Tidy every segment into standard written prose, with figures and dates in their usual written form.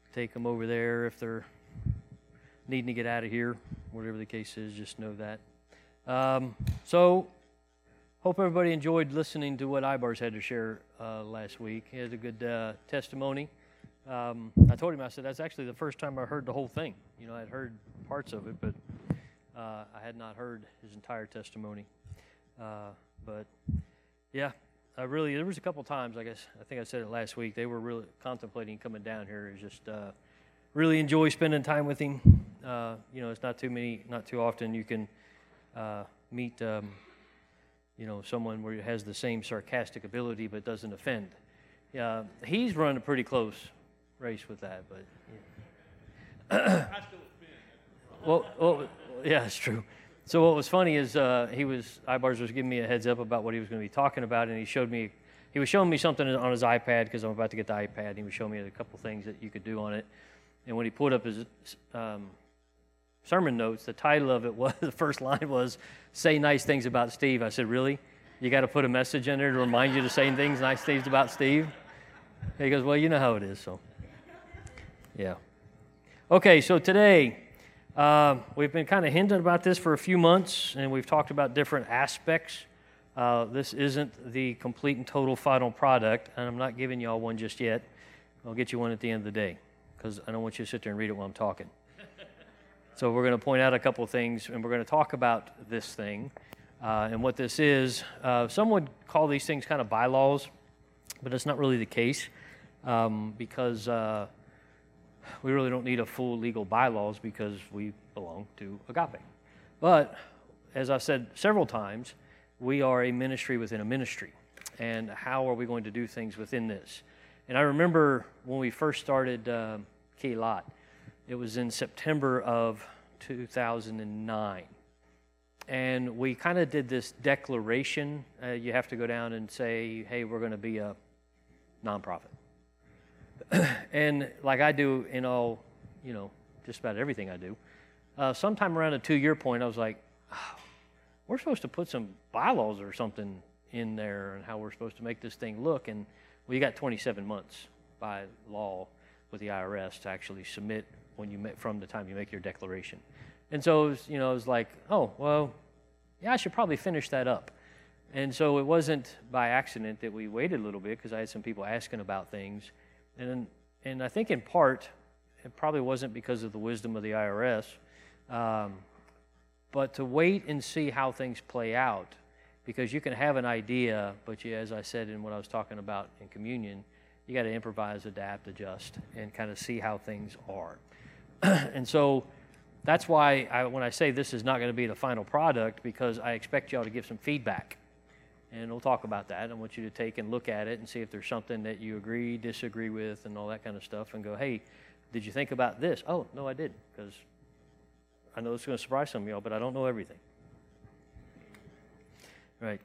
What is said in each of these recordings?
take them over there if they're needing to get out of here, whatever the case is, just know that. So, hope everybody enjoyed listening to what Ibars had to share last week. He had a good testimony. I told him, I said, that's actually the first time I heard the whole thing. You know, I'd heard parts of it, but I had not heard his entire testimony. But, yeah, there was a couple times, I think I said it last week, they were really contemplating coming down here. It's just really enjoy spending time with him. You know, it's not too often you can meet, you know, someone where he has the same sarcastic ability but doesn't offend. He's run a pretty close race with that, but yeah. Well, yeah, it's true. So what was funny is Ibars was giving me a heads up about what he was going to be talking about, and he was showing me something on his iPad because I'm about to get the iPad, and he was showing me a couple things that you could do on it. And when he pulled up his sermon notes, the title of it was, the first line was, "Say nice things about Steve." I said, really? You got to put a message in there to remind you to say nice things about Steve? He goes, well, you know how it is, so. Yeah. Okay, so today, we've been kind of hinting about this for a few months, and we've talked about different aspects. This isn't the complete and total final product, and I'm not giving y'all one just yet. I'll get you one at the end of the day, because I don't want you to sit there and read it while I'm talking. So we're going to point out a couple of things, and we're going to talk about this thing and what this is. Some would call these things kind of bylaws, but it's not really the case because we really don't need a full legal bylaws because we belong to Agape. But as I've said several times, we are a ministry within a ministry. And how are we going to do things within this? And I remember when we first started Keilat, it was in September of 2009. And we kind of did this declaration. You have to go down and say, hey, we're going to be a nonprofit. And like I do in all, you know, just about everything I do, sometime around the 2-year point, I was like, oh, we're supposed to put some bylaws or something in there and how we're supposed to make this thing look. And you got 27 months by law with the IRS to actually submit from the time you make your declaration. And so, it was like, oh, well, yeah, I should probably finish that up. And so it wasn't by accident that we waited a little bit because I had some people asking about things. And I think in part, it probably wasn't because of the wisdom of the IRS, but to wait and see how things play out, because you can have an idea, but as I said in what I was talking about in communion, you got to improvise, adapt, adjust, and kind of see how things are. And so that's why when I say this is not going to be the final product, because I expect y'all to give some feedback. And we'll talk about that. I want you to take and look at it and see if there's something that you agree, disagree with, and all that kind of stuff, and go, hey, did you think about this? Oh, no, I didn't, because I know it's going to surprise some of y'all, but I don't know everything. Right.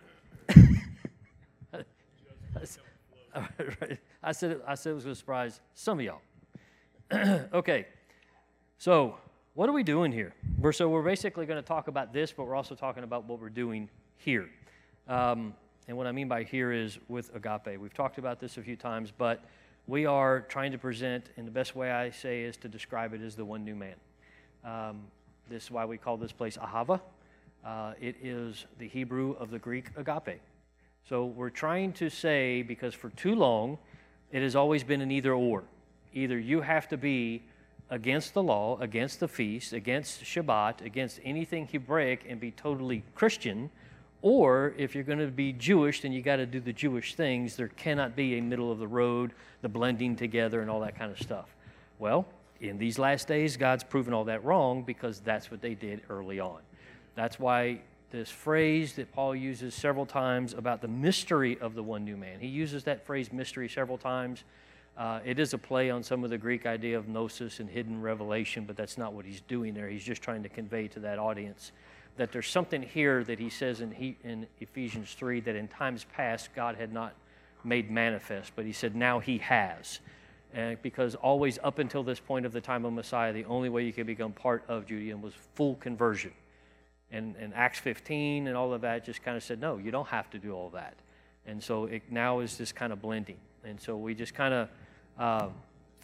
I said it was going to surprise some of y'all. Okay. So what are we doing here? We're basically going to talk about this, but we're also talking about what we're doing here. And what I mean by here is with Agape. We've talked about this a few times, but we are trying to present, and the best way I say is to describe it as the one new man. This is why we call this place Ahava. It is the Hebrew of the Greek agape. So we're trying to say, because for too long, it has always been an either or. Either you have to be against the law, against the feast, against Shabbat, against anything Hebraic and be totally Christian, or if you're going to be Jewish, then you got to do the Jewish things. There cannot be a middle of the road, the blending together and all that kind of stuff. Well, in these last days, God's proven all that wrong because that's what they did early on. That's why this phrase that Paul uses several times about the mystery of the one new man. He uses that phrase mystery several times. It is a play on some of the Greek idea of gnosis and hidden revelation, but that's not what he's doing there. He's just trying to convey to that audience that there's something here that he says in Ephesians 3 that in times past God had not made manifest, but he said now he has. Because always up until this point of the time of Messiah, the only way you could become part of Judaism was full conversion. And Acts 15 and all of that just kind of said, no, you don't have to do all that. And so it now is this kind of blending. And so we just kind of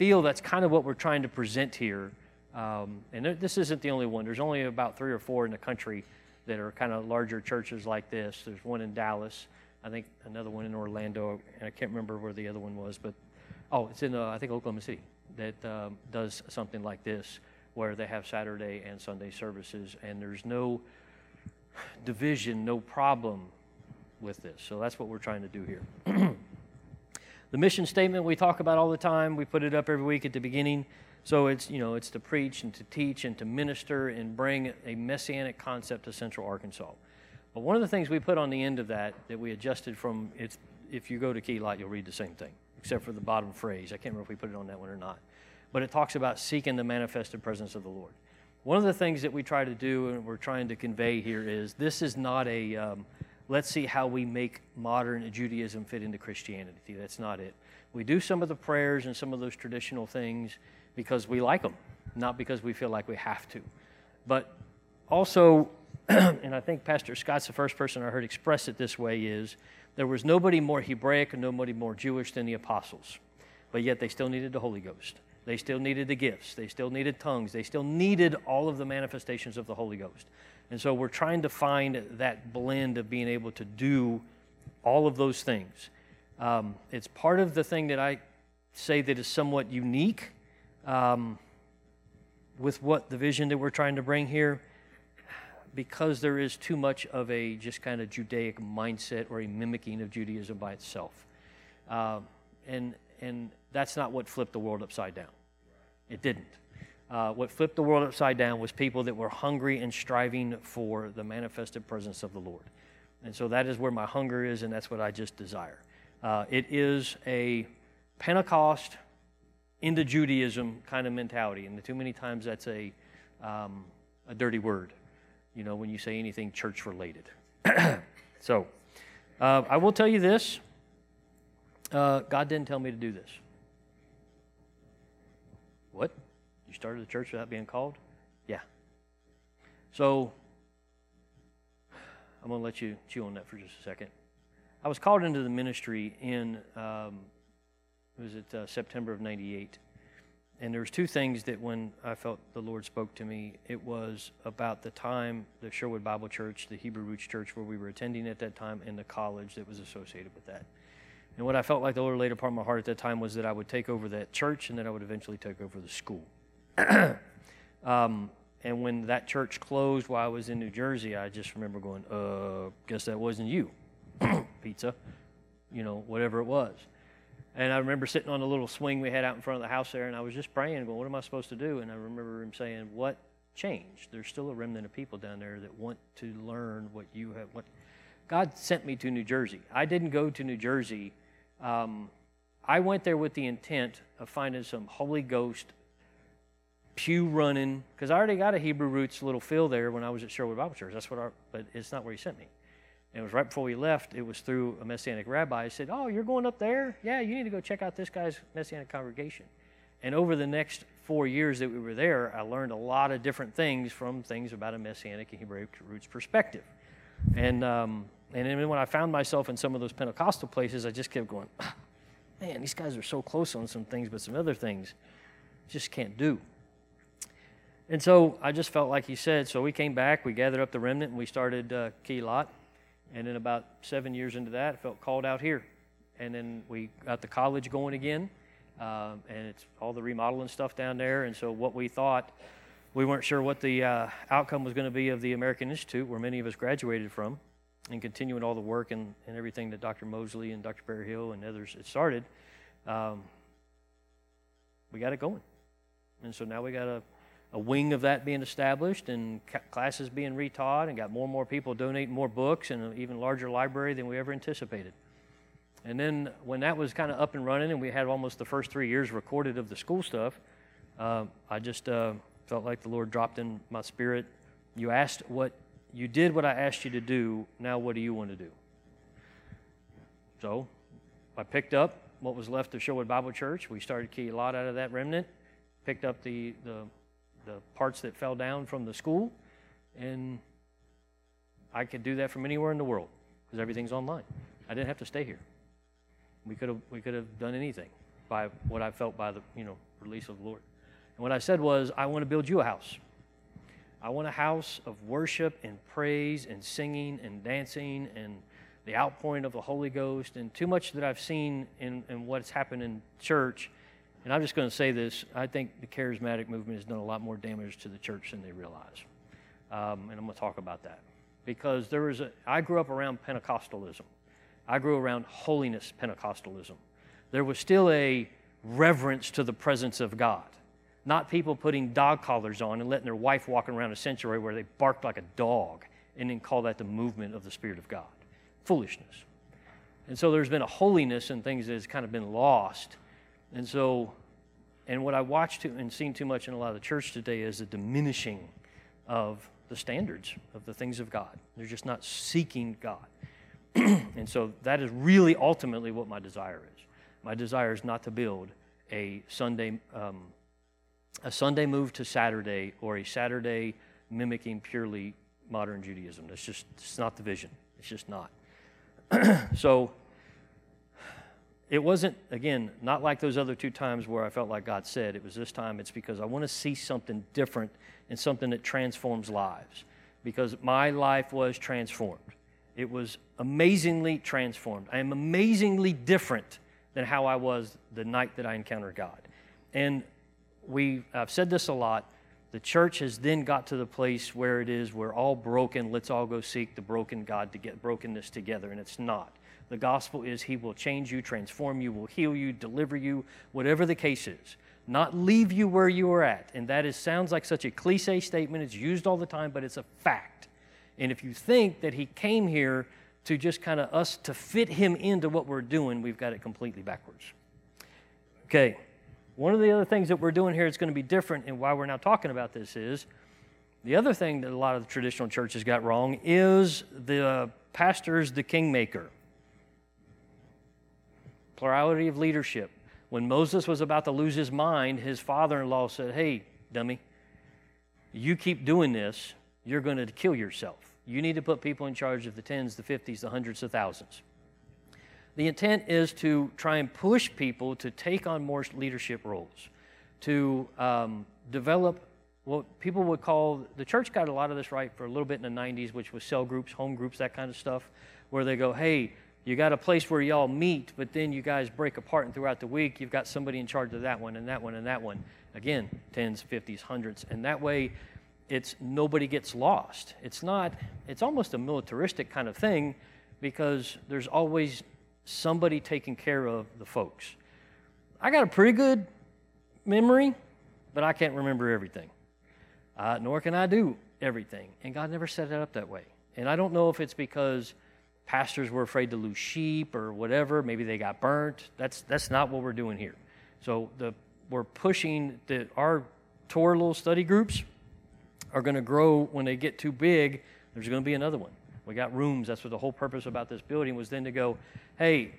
feel that's kind of what we're trying to present here. This isn't the only one. There's only about 3 or 4 in the country that are kind of larger churches like this. There's one in Dallas, I think another one in Orlando, and I can't remember where the other one was, but it's in I think Oklahoma City that does something like this, where they have Saturday and Sunday services, and there's no division, no problem with this. So that's what we're trying to do here. The mission statement we talk about all the time. We put it up every week at the beginning. So it's to preach and to teach and to minister and bring a messianic concept to Central Arkansas. But one of the things we put on the end of that we adjusted from, if you go to Key Lot, you'll read the same thing, except for the bottom phrase. I can't remember if we put it on that one or not. But it talks about seeking the manifested presence of the Lord. One of the things that we try to do and we're trying to convey here is this is not a, let's see how we make modern Judaism fit into Christianity. That's not it. We do some of the prayers and some of those traditional things because we like them, not because we feel like we have to. But also, and I think Pastor Scott's the first person I heard express it this way, is there was nobody more Hebraic and nobody more Jewish than the apostles, but yet they still needed the Holy Ghost. They still needed the gifts. They still needed tongues. They still needed all of the manifestations of the Holy Ghost. And so we're trying to find that blend of being able to do all of those things. It's part of the thing that I say that is somewhat unique with what the vision that we're trying to bring here, because there is too much of a just kind of Judaic mindset or a mimicking of Judaism by itself. And that's not what flipped the world upside down. It didn't. What flipped the world upside down was people that were hungry and striving for the manifested presence of the Lord. And so that is where my hunger is, and that's what I just desire. It is a Pentecost into Judaism kind of mentality, and too many times that's a dirty word, when you say anything church-related. So, I will tell you this. God didn't tell me to do this. What? You started a church without being called? Yeah. So, I'm going to let you chew on that for just a second. I was called into the ministry in, September of 98. And there was 2 things that when I felt the Lord spoke to me, it was about the time, the Sherwood Bible Church, the Hebrew Roots Church where we were attending at that time, and the college that was associated with that. And what I felt like the Lord laid upon my heart at that time was that I would take over that church and that I would eventually take over the school. And when that church closed while I was in New Jersey, I just remember going, guess that wasn't you, pizza, whatever it was. And I remember sitting on the little swing we had out in front of the house there, and I was just praying, going, what am I supposed to do? And I remember him saying, what changed? There's still a remnant of people down there that want to learn what you have. God sent me to New Jersey. I didn't go to New Jersey. I went there with the intent of finding some Holy Ghost pew running, because I already got a Hebrew Roots little feel there when I was at Sherwood Bible Church. But it's not where he sent me. And it was right before we left. It was through a Messianic rabbi. He said, oh, you're going up there? Yeah, you need to go check out this guy's Messianic congregation. And over the next 4 years that we were there, I learned a lot of different things from things about a Messianic and Hebrew Roots perspective. And then when I found myself in some of those Pentecostal places, I just kept going, man, these guys are so close on some things, but some other things just can't do. And so I just felt like he said, so we came back, we gathered up the remnant, and we started Key Lot. And then about 7 years into that, I felt called out here. And then we got the college going again, and it's all the remodeling stuff down there. And so what we thought, we weren't sure what the outcome was going to be of the American Institute, where many of us graduated from, and continuing all the work and everything that Dr. Mosley and Dr. Barry Hill and others had started. We got it going. And so now we got a wing of that being established and classes being retaught, and got more and more people donating more books and an even larger library than we ever anticipated. And then when that was kind of up and running and we had almost the first 3 years recorded of the school stuff, I just felt like the Lord dropped in my spirit. You did what I asked you to do, now what do you want to do? So I picked up what was left of Sherwood Bible Church. We started Key Lot out of that remnant, picked up the parts that fell down from the school, and I could do that from anywhere in the world because everything's online. I didn't have to stay here. We could have done anything. by what I felt by the release of the Lord. And what I said was, I want to build you a house. I want a house of worship and praise and singing and dancing and the outpouring of the Holy Ghost. And too much that I've seen in what's happened in church, and I'm just going to say this, I think the charismatic movement has done a lot more damage to the church than they realize. And I'm going to talk about that. Because I grew up around Pentecostalism. I grew around holiness Pentecostalism. There was still a reverence to the presence of God. Not people putting dog collars on and letting their wife walk around a sanctuary where they bark like a dog and then call that the movement of the Spirit of God. Foolishness. And so there's been a holiness and things that has kind of been lost. And what I watched and seen too much in a lot of the church today is a diminishing of the standards of the things of God. They're just not seeking God. And so that is really ultimately what my desire is. My desire is not to build a Sunday move to Saturday or a Saturday mimicking purely modern Judaism. It's not the vision. It's just not. So it wasn't, again, not like those other two times where I felt like God said. It was this time, it's because I want to see something different and something that transforms lives. Because my life was transformed. It was amazingly transformed. I am amazingly different than how I was the night that I encountered God. And I've said this a lot, the church has then got to the place where it is, we're all broken, let's all go seek the broken God to get brokenness together, and it's not. The gospel is He will change you, transform you, will heal you, deliver you, whatever the case is. Not leave you where you are at. And that sounds like such a cliche statement, it's used all the time, but it's a fact. And if you think that He came here to just kind of us to fit Him into what we're doing, we've got it completely backwards. Okay. One of the other things that we're doing here that's going to be different, and why we're now talking about this is, the other thing that a lot of the traditional churches got wrong is the pastor's the kingmaker. Plurality of leadership. When Moses was about to lose his mind, his father-in-law said, hey, dummy, you keep doing this, you're going to kill yourself. You need to put people in charge of the tens, the 50s, the hundreds of thousands. The intent is to try and push people to take on more leadership roles, to develop what people would call, the church got a lot of this right for a little bit in the 90s, which was cell groups, home groups, that kind of stuff, where they go, hey, you got a place where y'all meet, but then you guys break apart, and throughout the week, you've got somebody in charge of that one and that one and that one. Again, tens, 50s, hundreds, and that way, nobody gets lost. It's almost a militaristic kind of thing, because there's always somebody taking care of the folks. I got a pretty good memory, but I can't remember everything. Nor can I do everything. And God never set it up that way. And I don't know if it's because pastors were afraid to lose sheep or whatever. Maybe they got burnt. That's not what we're doing here. So we're pushing our tour little study groups are going to grow. When they get too big, there's going to be another one. We got rooms. That's what the whole purpose about this building was, then to go, hey,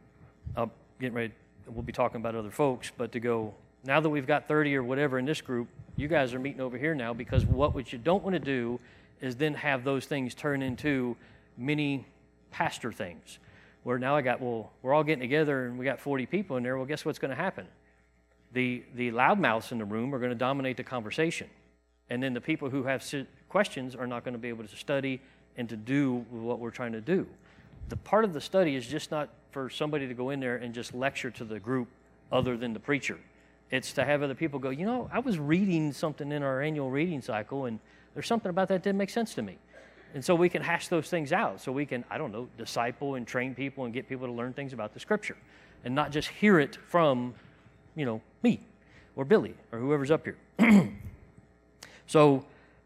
getting ready, we'll be talking about other folks, but to go, now that we've got 30 or whatever in this group, you guys are meeting over here now, because what you don't want to do is then have those things turn into mini pastor things, where now we're all getting together and we got 40 people in there. Well, guess what's going to happen? The loudmouths in the room are going to dominate the conversation. And then the people who have questions are not going to be able to study and to do what we're trying to do. The part of the study is just not for somebody to go in there and just lecture to the group other than the preacher. It's to have other people go, I was reading something in our annual reading cycle, and there's something about that didn't make sense to me. And so we can hash those things out. So we can, disciple and train people and get people to learn things about the Scripture. And not just hear it from, me or Billy or whoever's up here. So,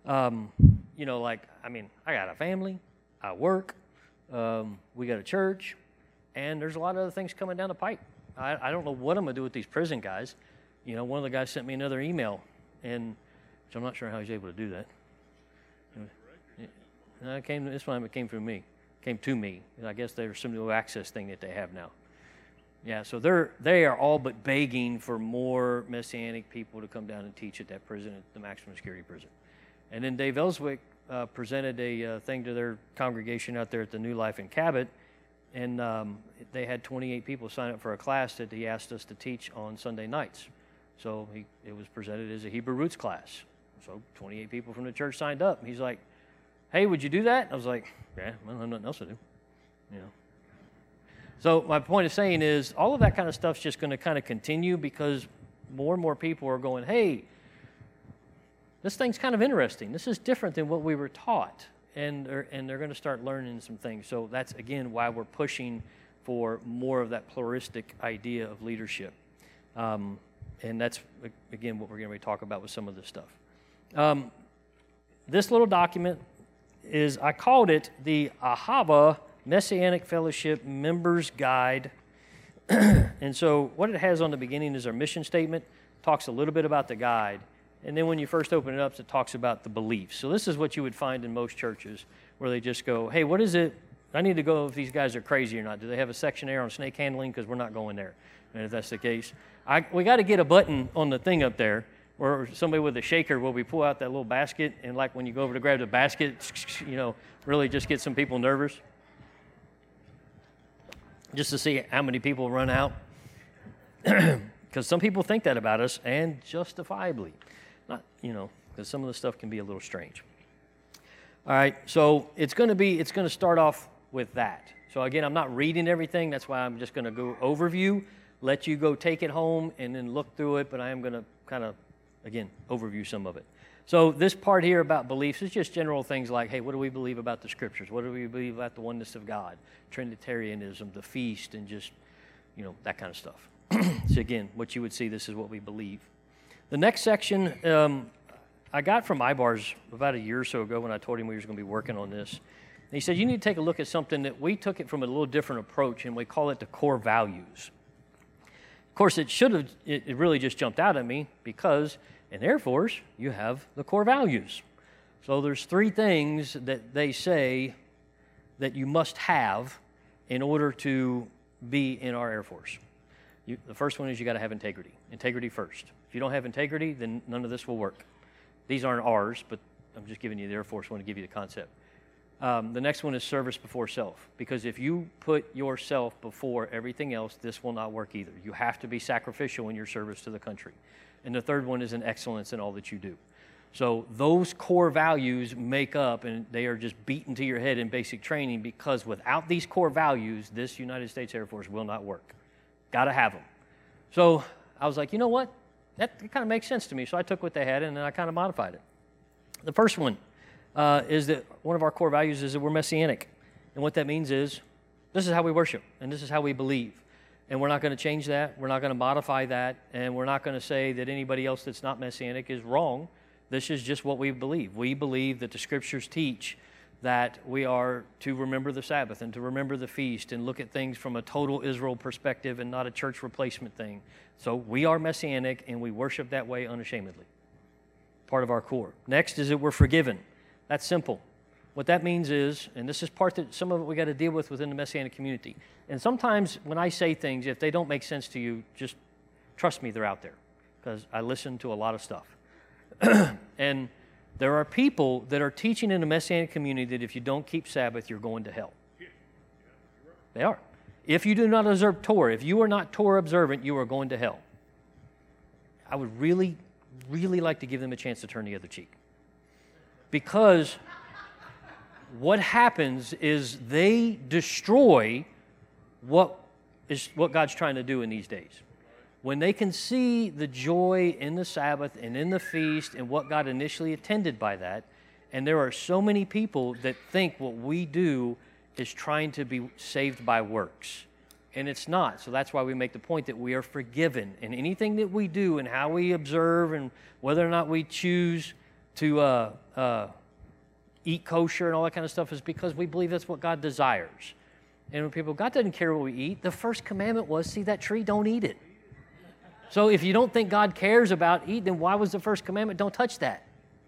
I got a family, I work, we got a church, and there's a lot of other things coming down the pipe. I don't know what I'm going to do with these prison guys. One of the guys sent me another email, and so I'm not sure how he's able to do that. This time it came to me. I guess there's some new access thing that they have now. Yeah, so they are all but begging for more Messianic people to come down and teach at that prison, at the maximum security prison. And then Dave Ellswick presented a thing to their congregation out there at the New Life in Cabot, and they had 28 people sign up for a class that he asked us to teach on Sunday nights. So it was presented as a Hebrew roots class. So 28 people from the church signed up. He's like, hey, would you do that? I was like, yeah, well, I have nothing else to do. You know. So my point of saying is all of that kind of stuff's just going to kind of continue because more and more people are going, hey, this thing's kind of interesting. This is different than what we were taught. And they're going to start learning some things. So that's, again, why we're pushing for more of that pluralistic idea of leadership. And that's, again, what we're going to talk about with some of this stuff. This little document is, I called it the Ahava Messianic Fellowship Members Guide. And so what it has on the beginning is our mission statement, talks a little bit about the guide. And then when you first open it up, it talks about the beliefs. So this is what you would find in most churches where they just go, hey, what is it? I need to go if these guys are crazy or not. Do they have a section there on snake handling? Because we're not going there. And if that's the case, we got to get a button on the thing up there or somebody with a shaker where we pull out that little basket. And like when you go over to grab the basket, you know, really just get some people nervous. Just to see how many people run out. Because some people think that about us, and justifiably. Not, you know, because some of the stuff can be a little strange. All right, so it's going to start off with that. So again, I'm not reading everything. That's why I'm just going to go overview, let you go take it home, and then look through it. But I am going to kind of, again, overview some of it. So this part here about beliefs is just general things like, hey, what do we believe about the Scriptures? What do we believe about the oneness of God? Trinitarianism, the feast, and just, you know, that kind of stuff. So again, what you would see, this is what we believe. The next section I got from Ibars about a year or so ago when I told him we were going to be working on this. And he said, you need to take a look at something that we took it from a little different approach, and we call it the core values. Of course, it really just jumped out at me because in Air Force, you have the core values. So there's 3 things that they say that you must have in order to be in our Air Force. The first one is you got to have integrity. Integrity first. If you don't have integrity, then none of this will work. These aren't ours, but I'm just giving you the Air Force one to give you the concept. The next one is service before self, because if you put yourself before everything else, this will not work either. You have to be sacrificial in your service to the country. And the third one is an excellence in all that you do. So those core values make up, and they are just beaten to your head in basic training, because without these core values, this United States Air Force will not work. Got to have them. So I was like, you know what? That kind of makes sense to me. So I took what they had, and then I kind of modified it. The first one is that one of our core values is that we're Messianic. And what that means is this is how we worship, and this is how we believe. And we're not going to change that. We're not going to modify that. And we're not going to say that anybody else that's not Messianic is wrong. This is just what we believe. We believe that the Scriptures teach that we are to remember the Sabbath and to remember the feast and look at things from a total Israel perspective and not a church replacement thing. So we are Messianic, and we worship that way unashamedly. Part of our core. Next is that we're forgiven. That's simple. What that means is, and this is part that some of it we got to deal with within the Messianic community. And sometimes when I say things, if they don't make sense to you, just trust me, they're out there, because I listen to a lot of stuff. And there are people that are teaching in the Messianic community that if you don't keep Sabbath, you're going to hell. They are. If you do not observe Torah, if you are not Torah observant, you are going to hell. I would really, really like to give them a chance to turn the other cheek. Because what happens is they destroy what God's trying to do in these days. When they can see the joy in the Sabbath and in the feast and what God initially intended by that, and there are so many people that think what we do is trying to be saved by works. And it's not. So that's why we make the point that we are forgiven. And anything that we do and how we observe and whether or not we choose to eat kosher and all that kind of stuff is because we believe that's what God desires. And when people, God doesn't care what we eat. The first commandment was, see that tree, don't eat it. So if you don't think God cares about eating, then why was the first commandment, don't touch that?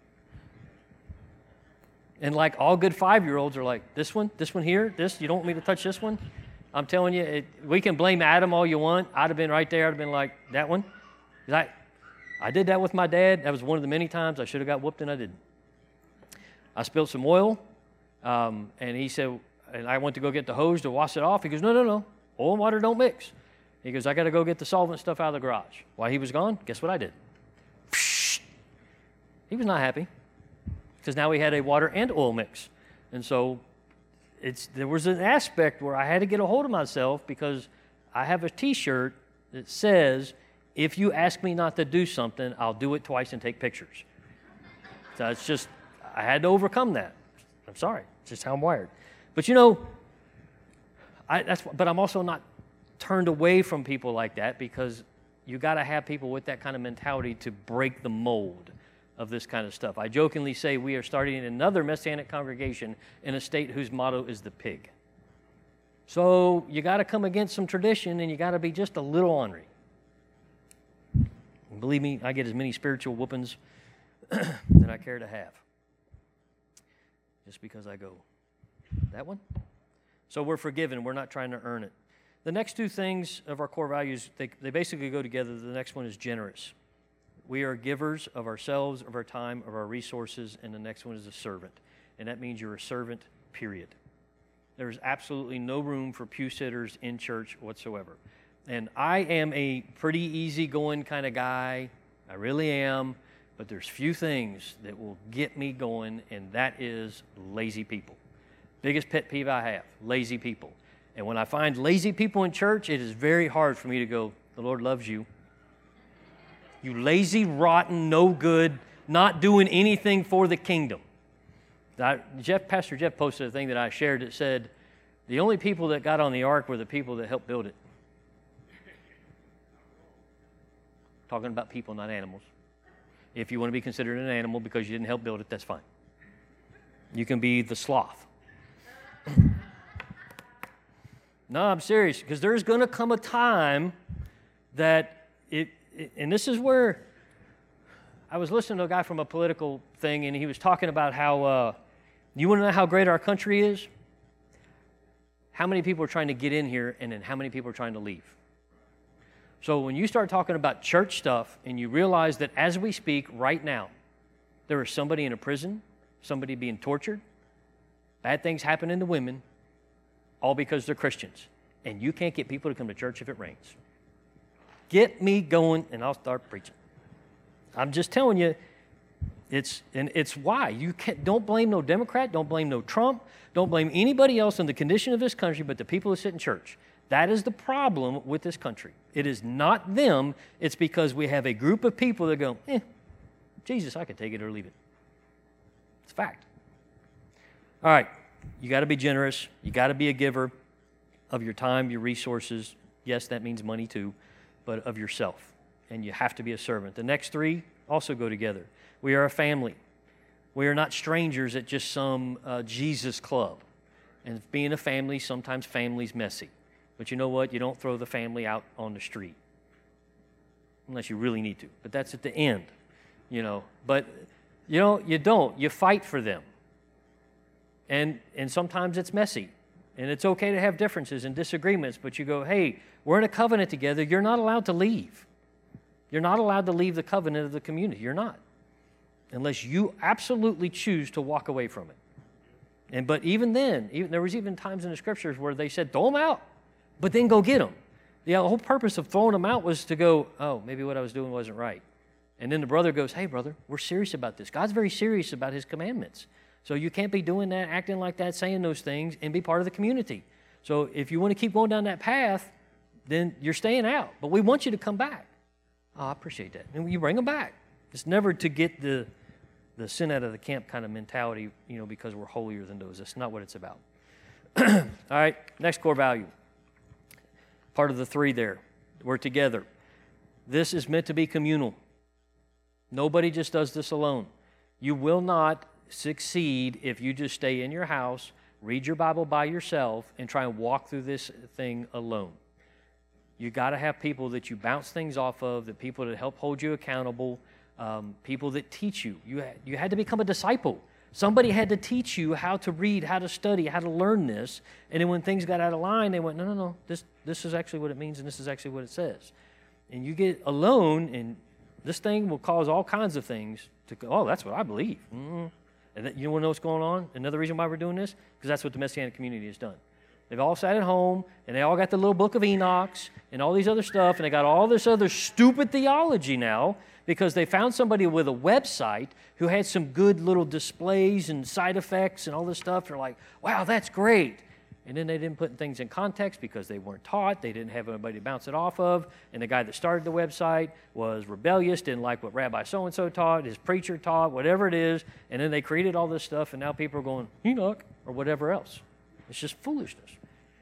And like all good 5-year-olds are like, this one here, this, you don't want me to touch this one? I'm telling you, we can blame Adam all you want. I'd have been right there. I'd have been like, that one? I did that with my dad. That was one of the many times I should have got whooped and I didn't. I spilled some oil, and he said, and I went to go get the hose to wash it off. He goes, no, no, no, oil and water don't mix. He goes, I got to go get the solvent stuff out of the garage. While he was gone, guess what I did? He was not happy because now we had a water and oil mix. And so there was an aspect where I had to get a hold of myself because I have a T-shirt that says, if you ask me not to do something, I'll do it twice and take pictures. So it's just, I had to overcome that. I'm sorry, it's just how I'm wired. But you know, but I'm also not turned away from people like that because you got to have people with that kind of mentality to break the mold of this kind of stuff. I jokingly say we are starting another Messianic congregation in a state whose motto is the pig. So you got to come against some tradition and you got to be just a little ornery. And believe me, I get as many spiritual whoopings than I care to have. Just because I go, that one? So we're forgiven. We're not trying to earn it. The next two things of our core values, they basically go together. The next one is generous. We are givers of ourselves, of our time, of our resources, and the next one is a servant. And that means you're a servant, period. There's absolutely no room for pew sitters in church whatsoever. And I am a pretty easygoing kind of guy. I really am. But there's few things that will get me going, and that is lazy people. Biggest pet peeve I have, lazy people. And when I find lazy people in church, it is very hard for me to go, the Lord loves you. You lazy, rotten, no good, not doing anything for the kingdom. Pastor Jeff posted a thing that I shared that said, the only people that got on the ark were the people that helped build it. Talking about people, not animals. If you want to be considered an animal because you didn't help build it, that's fine. You can be the sloth. No, I'm serious, because there's going to come a time that and this is where I was listening to a guy from a political thing, and he was talking about how, you want to know how great our country is? How many people are trying to get in here, and then how many people are trying to leave? So when you start talking about church stuff, and you realize that as we speak right now, there is somebody in a prison, somebody being tortured, bad things happening to women, all because they're Christians. And you can't get people to come to church if it rains. Get me going, and I'll start preaching. I'm just telling you, it's why. Don't blame no Democrat, don't blame no Trump, don't blame anybody else on the condition of this country but the people who sit in church. That is the problem with this country. It is not them. It's because we have a group of people that go, Jesus, I can take it or leave it. It's a fact. All right, you got to be generous. You got to be a giver of your time, your resources. Yes, that means money too, but of yourself. And you have to be a servant. The next three also go together. We are a family. We are not strangers at just some Jesus club. And being a family, sometimes family's messy. But you know what? You don't throw the family out on the street. Unless you really need to. But that's at the end, But, you don't. You fight for them. And sometimes it's messy. And it's okay to have differences and disagreements. But you go, hey, we're in a covenant together. You're not allowed to leave. You're not allowed to leave the covenant of the community. You're not. Unless you absolutely choose to walk away from it. But even then, there was even times in the scriptures where they said, throw them out. But then go get them. The whole purpose of throwing them out was to go, oh, maybe what I was doing wasn't right. And then the brother goes, hey, brother, we're serious about this. God's very serious about his commandments. So you can't be doing that, acting like that, saying those things, and be part of the community. So if you want to keep going down that path, then you're staying out. But we want you to come back. Oh, I appreciate that. And you bring them back. It's never to get the sin out of the camp kind of mentality, because we're holier than those. That's not what it's about. All right, next core value. Part of the three there. We're together. This is meant to be communal. Nobody just does this alone. You will not succeed if you just stay in your house, read your Bible by yourself, and try and walk through this thing alone. You got to have people that you bounce things off of, the people that help hold you accountable, people that teach you. You had to become a disciple. Somebody had to teach you how to read, how to study, how to learn this. And then when things got out of line, they went, no, this is actually what it means, and this is actually what it says. And you get alone, and this thing will cause all kinds of things to go, oh, that's what I believe. And And you want to know what's going on? Another reason why we're doing this? Because that's what the Messianic community has done. They've all sat at home, and they all got the little book of Enochs and all these other stuff, and they got all this other stupid theology now because they found somebody with a website who had some good little displays and side effects and all this stuff. They're like, wow, that's great. And then they didn't put things in context because they weren't taught. They didn't have anybody to bounce it off of. And the guy that started the website was rebellious, didn't like what Rabbi so-and-so taught, his preacher taught, whatever it is. And then they created all this stuff, and now people are going, Enoch, or whatever else. It's just foolishness.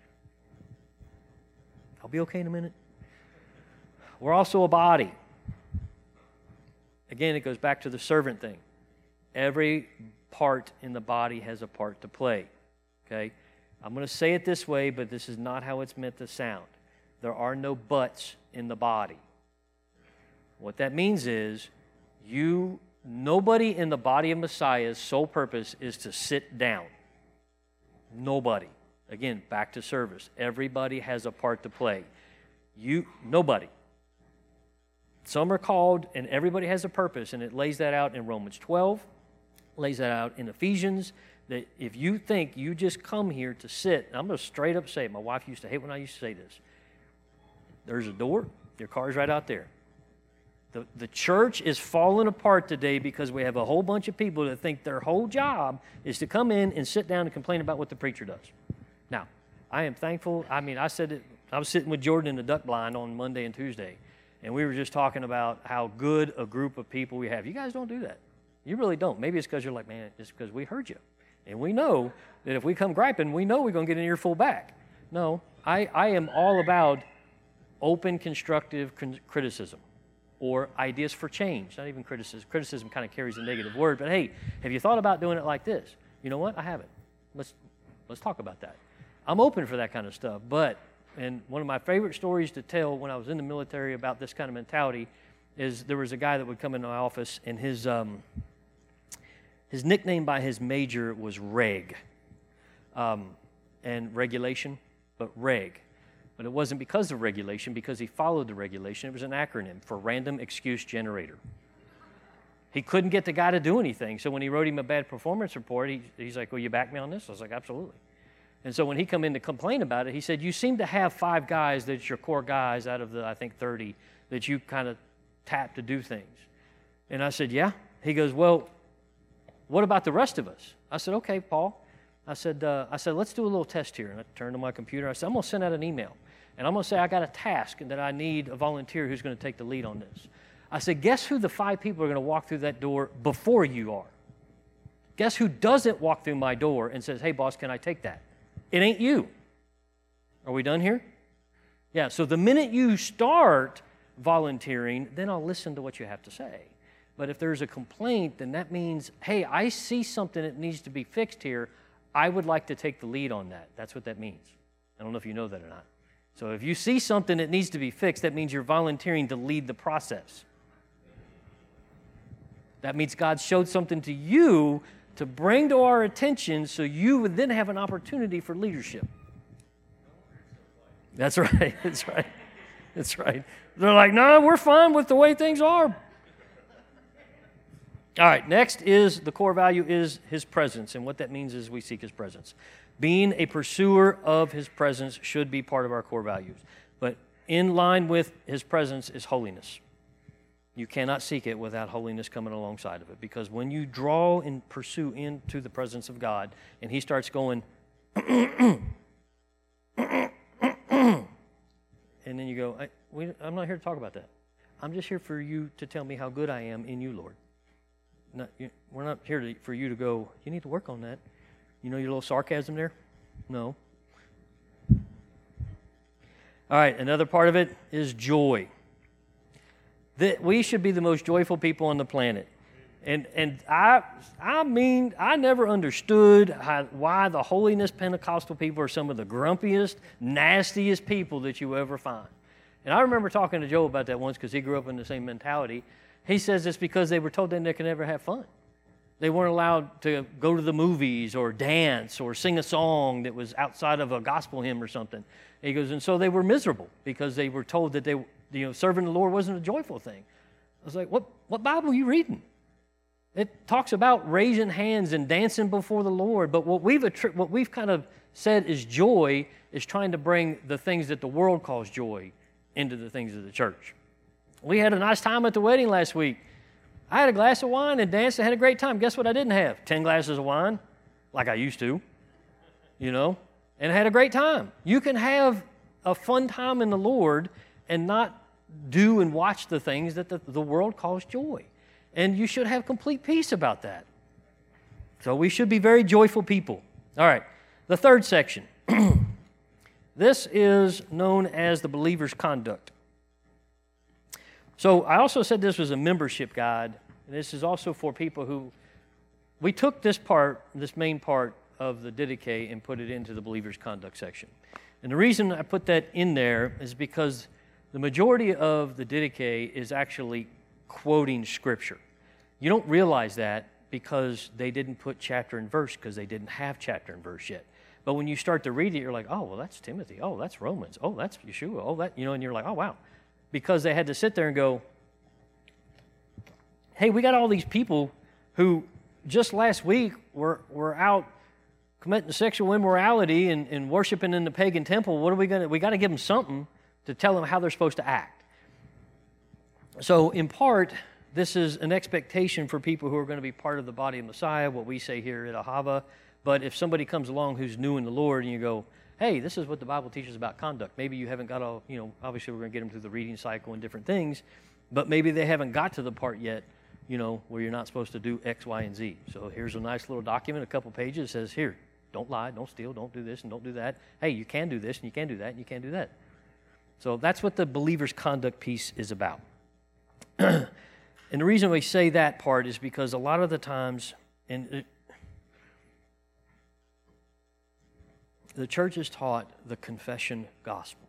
I'll be okay in a minute. We're also a body. Again, it goes back to the servant thing. Every part in the body has a part to play. Okay? I'm going to say it this way, but this is not how it's meant to sound. There are no buts in the body. What that means is nobody in the body of Messiah's sole purpose is to sit down. Nobody. Again, back to service. Everybody has a part to play. Nobody. Some are called, and everybody has a purpose, and it lays that out in Romans 12, lays that out in Ephesians, that if you think you just come here to sit, I'm going to straight up say it. My wife used to hate when I used to say this. There's a door. Your car's right out there. The church is falling apart today because we have a whole bunch of people that think their whole job is to come in and sit down and complain about what the preacher does. Now, I am thankful. I mean, I said it. I was sitting with Jordan in the duck blind on Monday and Tuesday, and we were just talking about how good a group of people we have. You guys don't do that. You really don't. Maybe it's because you're like, man, it's because we heard you. And we know that if we come griping, we know we're going to get an earful back. No, I am all about open, constructive criticism or ideas for change, not even criticism. Criticism kind of carries a negative word, but hey, have you thought about doing it like this? You know what? I haven't. Let's talk about that. I'm open for that kind of stuff, and one of my favorite stories to tell when I was in the military about this kind of mentality is there was a guy that would come into my office, and his nickname by his major was Reg, and regulation, but Reg. But it wasn't because of regulation, because he followed the regulation. It was an acronym for Random Excuse Generator. He couldn't get the guy to do anything, so when he wrote him a bad performance report, he's like, will you back me on this? I was like, absolutely. And so when he come in to complain about it, he said, you seem to have 5 guys that's your core guys out of the, I think, 30 that you kind of tap to do things. And I said, yeah. He goes, well, what about the rest of us? I said, okay, Paul. I said, let's do a little test here. And I turned to my computer. I said, I'm going to send out an email. And I'm going to say I got a task and that I need a volunteer who's going to take the lead on this. I said, guess who the 5 people are going to walk through that door before you are? Guess who doesn't walk through my door and says, hey, boss, can I take that? It ain't you. Are we done here? Yeah, so the minute you start volunteering, then I'll listen to what you have to say. But if there's a complaint, then that means, hey, I see something that needs to be fixed here. I would like to take the lead on that. That's what that means. I don't know if you know that or not. So if you see something that needs to be fixed, that means you're volunteering to lead the process. That means God showed something to you to bring to our attention so you would then have an opportunity for leadership. That's right. That's right. That's right. They're like, no, we're fine with the way things are. All right, next is the core value is His presence, and what that means is we seek His presence. Being a pursuer of His presence should be part of our core values, but in line with His presence is holiness. You cannot seek it without holiness coming alongside of it, because when you draw and pursue into the presence of God, and He starts going, and then you go, I'm not here to talk about that. I'm just here for you to tell me how good I am in you, Lord. We're not here for you to go, you need to work on that. You know your little sarcasm there? No. All right, another part of it is joy. That we should be the most joyful people on the planet. And I mean, I never understood why the holiness Pentecostal people are some of the grumpiest, nastiest people that you ever find. And I remember talking to Joe about that once because he grew up in the same mentality. He says it's because they were told they could never have fun. They weren't allowed to go to the movies or dance or sing a song that was outside of a gospel hymn or something. He goes, and so they were miserable because they were told that serving the Lord wasn't a joyful thing. I was like, what Bible are you reading? It talks about raising hands and dancing before the Lord, but what we've kind of said is joy is trying to bring the things that the world calls joy into the things of the church. We had a nice time at the wedding last week. I had a glass of wine and danced and had a great time. Guess what I didn't have? 10 glasses of wine, like I used to, and I had a great time. You can have a fun time in the Lord and not do and watch the things that the world calls joy. And you should have complete peace about that. So we should be very joyful people. All right, the third section. This is known as the believer's conduct. So I also said this was a membership guide. And this is also for people who, we took this main part of the Didache and put it into the believer's conduct section. And the reason I put that in there is because the majority of the Didache is actually quoting Scripture. You don't realize that because they didn't put chapter and verse because they didn't have chapter and verse yet. But when you start to read it, you're like, oh, well, that's Timothy. Oh, that's Romans. Oh, that's Yeshua. Oh, that, and you're like, oh, wow. Because they had to sit there and go, hey, we got all these people who just last week were out committing sexual immorality and worshiping in the pagan temple. What are we going to, we got to give them something to tell them how they're supposed to act. So in part, this is an expectation for people who are going to be part of the body of Messiah, what we say here at Ahava. But if somebody comes along who's new in the Lord and you go, hey, this is what the Bible teaches about conduct. Maybe you haven't got all, obviously we're going to get them through the reading cycle and different things, but maybe they haven't got to the part yet, where you're not supposed to do X, Y, and Z. So here's a nice little document, a couple pages, that says, here, don't lie, don't steal, don't do this, and don't do that. Hey, you can do this, and you can do that, and you can do that. So that's what the believer's conduct piece is about. And the reason we say that part is because a lot of the times, the church is taught the confession gospel.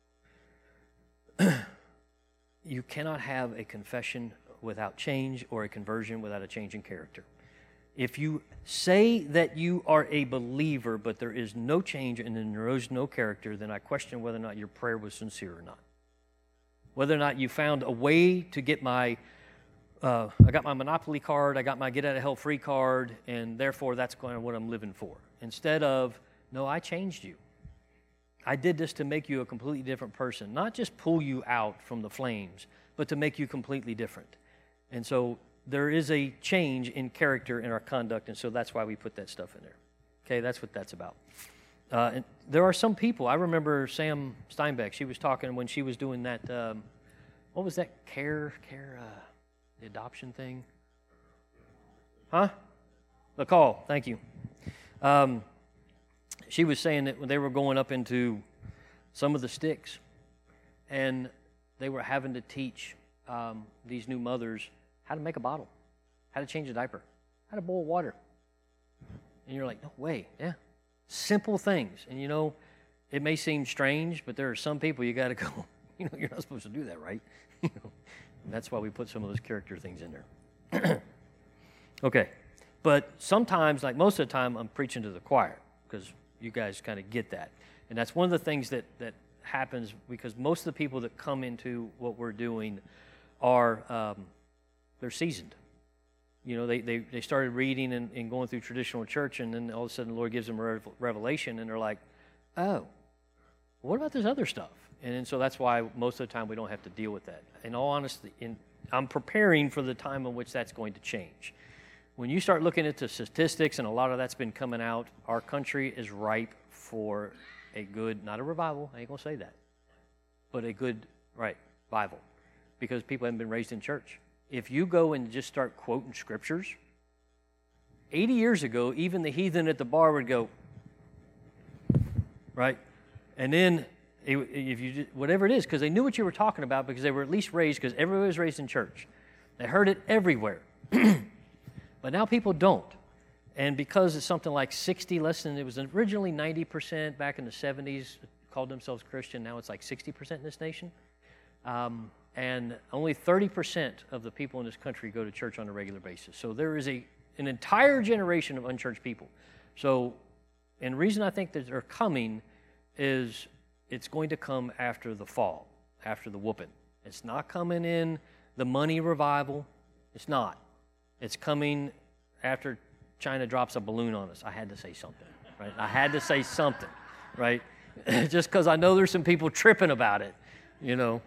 You cannot have a confession without change or a conversion without a change in character. If you say that you are a believer, but there is no change and there is no character, then I question whether or not your prayer was sincere or not. Whether or not you found a way to get I got my Monopoly card, I got my Get Out of Hell Free card, and therefore that's kind of what I'm living for. Instead of, no, I changed you. I did this to make you a completely different person, not just pull you out from the flames, but to make you completely different. And so there is a change in character in our conduct, and so that's why we put that stuff in there. Okay, that's what that's about. And there are some people, I remember Sam Steinbeck, she was talking when she was doing that, what was that, the adoption thing? Huh? The call, thank you. She was saying that when they were going up into some of the sticks, and they were having to teach these new mothers how to make a bottle, how to change a diaper, how to boil water. And you're like, no way, yeah. Simple things. And it may seem strange, but there are some people you got to go, you're not supposed to do that, right? And that's why we put some of those character things in there. Okay. But sometimes, like most of the time, I'm preaching to the choir because you guys kind of get that. And that's one of the things that happens because most of the people that come into what we're doing are, they're seasoned. They started reading and going through traditional church, and then all of a sudden the Lord gives them a revelation, and they're like, oh, what about this other stuff? And so that's why most of the time we don't have to deal with that. In all honesty, I'm preparing for the time in which that's going to change. When you start looking at the statistics, and a lot of that's been coming out, our country is ripe for a good, not a revival, I ain't going to say that, but a good, revival, because people haven't been raised in church. If you go and just start quoting scriptures, 80 years ago, even the heathen at the bar would go, right? And then if you whatever it is, because they knew what you were talking about because they were at least raised, because everybody was raised in church. They heard it everywhere. But now people don't. And because it's something like 60, it was originally 90% back in the 70s, called themselves Christian. Now it's like 60% in this nation. And only 30% of the people in this country go to church on a regular basis. So there is an entire generation of unchurched people. So, and the reason I think that they're coming is it's going to come after the fall, after the whooping. It's not coming in the money revival. It's not. It's coming after China drops a balloon on us. I had to say something, right? I had to say something, right? Just because I know there's some people tripping about it, you know.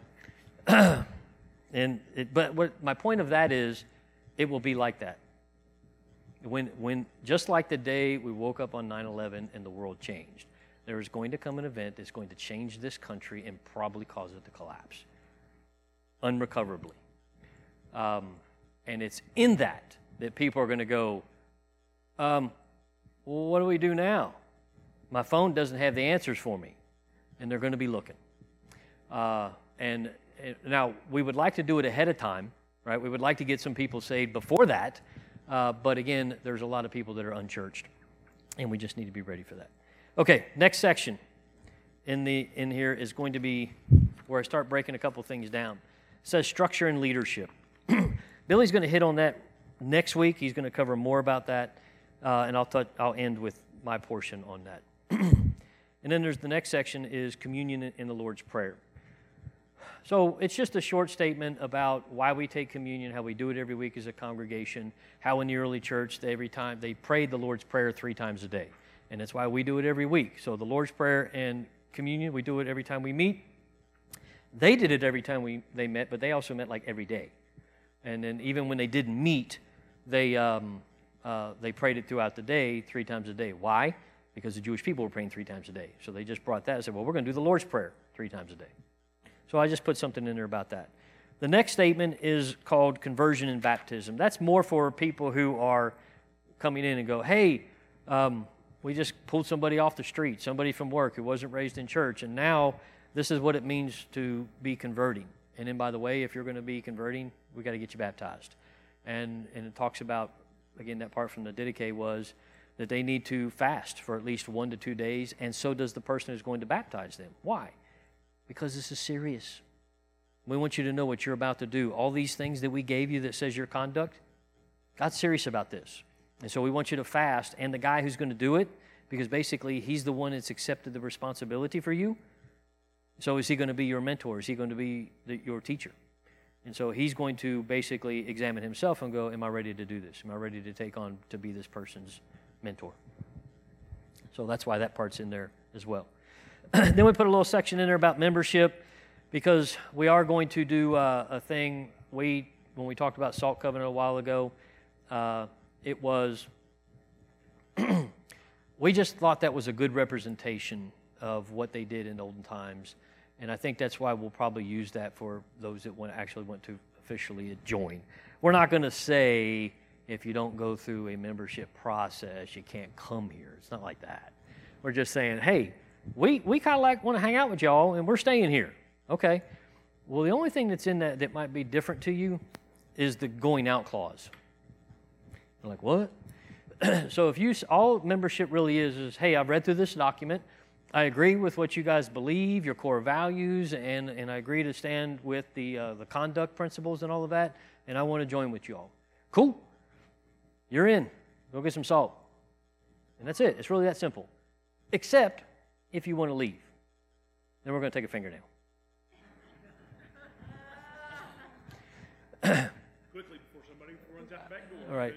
But my point of that is, it will be like that. When just like the day we woke up on 9/11 and the world changed, there is going to come an event that's going to change this country and probably cause it to collapse unrecoverably. And it's in that people are going to go, well, what do we do now? My phone doesn't have the answers for me, and they're going to be looking. And now, we would like to do it ahead of time, right? We would like to get some people saved before that, but again, there's a lot of people that are unchurched, and we just need to be ready for that. Okay, next section in here is going to be where I start breaking a couple things down. It says structure and leadership. Billy's going to hit on that next week. He's going to cover more about that, and I'll end with my portion on that. And then there's the next section is communion in the Lord's Prayer. So it's just a short statement about why we take communion, how we do it every week as a congregation, how in the early church every time they prayed the Lord's Prayer 3 times a day. And that's why we do it every week. So the Lord's Prayer and communion, we do it every time we meet. They did it every time they met, but they also met like every day. And then even when they didn't meet, they prayed it throughout the day 3 times a day. Why? Because the Jewish people were praying 3 times a day. So they just brought that and said, well, we're going to do the Lord's Prayer 3 times a day. So I just put something in there about that. The next statement is called conversion and baptism. That's more for people who are coming in and go, hey, we just pulled somebody off the street, somebody from work who wasn't raised in church, and now this is what it means to be converting. And then, by the way, if you're going to be converting, we got to get you baptized. And it talks about, again, that part from the Didache was that they need to fast for at least 1 to 2 days, and so does the person who's going to baptize them. Why? Because this is serious. We want you to know what you're about to do. All these things that we gave you that says your conduct, God's serious about this. And so we want you to fast, and the guy who's going to do it, because basically he's the one that's accepted the responsibility for you. So is he going to be your mentor? Is he going to be your teacher? And so he's going to basically examine himself and go, am I ready to do this? Am I ready to take on to be this person's mentor? So that's why that part's in there as well. Then we put a little section in there about membership, because we are going to do a thing. When we talked about Salt Covenant a while ago, it was, we just thought that was a good representation of what they did in olden times. And I think that's why we'll probably use that for those that actually went to officially join. We're not going to say, if you don't go through a membership process, you can't come here. It's not like that. We're just saying, hey, we kind of want to hang out with y'all, and we're staying here. Okay. Well, the only thing that's in that might be different to you is the going out clause. You're like, what? So if all membership really is, hey, I've read through this document. I agree with what you guys believe, your core values, and I agree to stand with the conduct principles and all of that, and I want to join with you all. Cool. You're in. Go get some salt. And that's it. It's really that simple. Except if you want to leave. Then we're going to take a fingernail. Quickly before somebody runs out the back door. All right.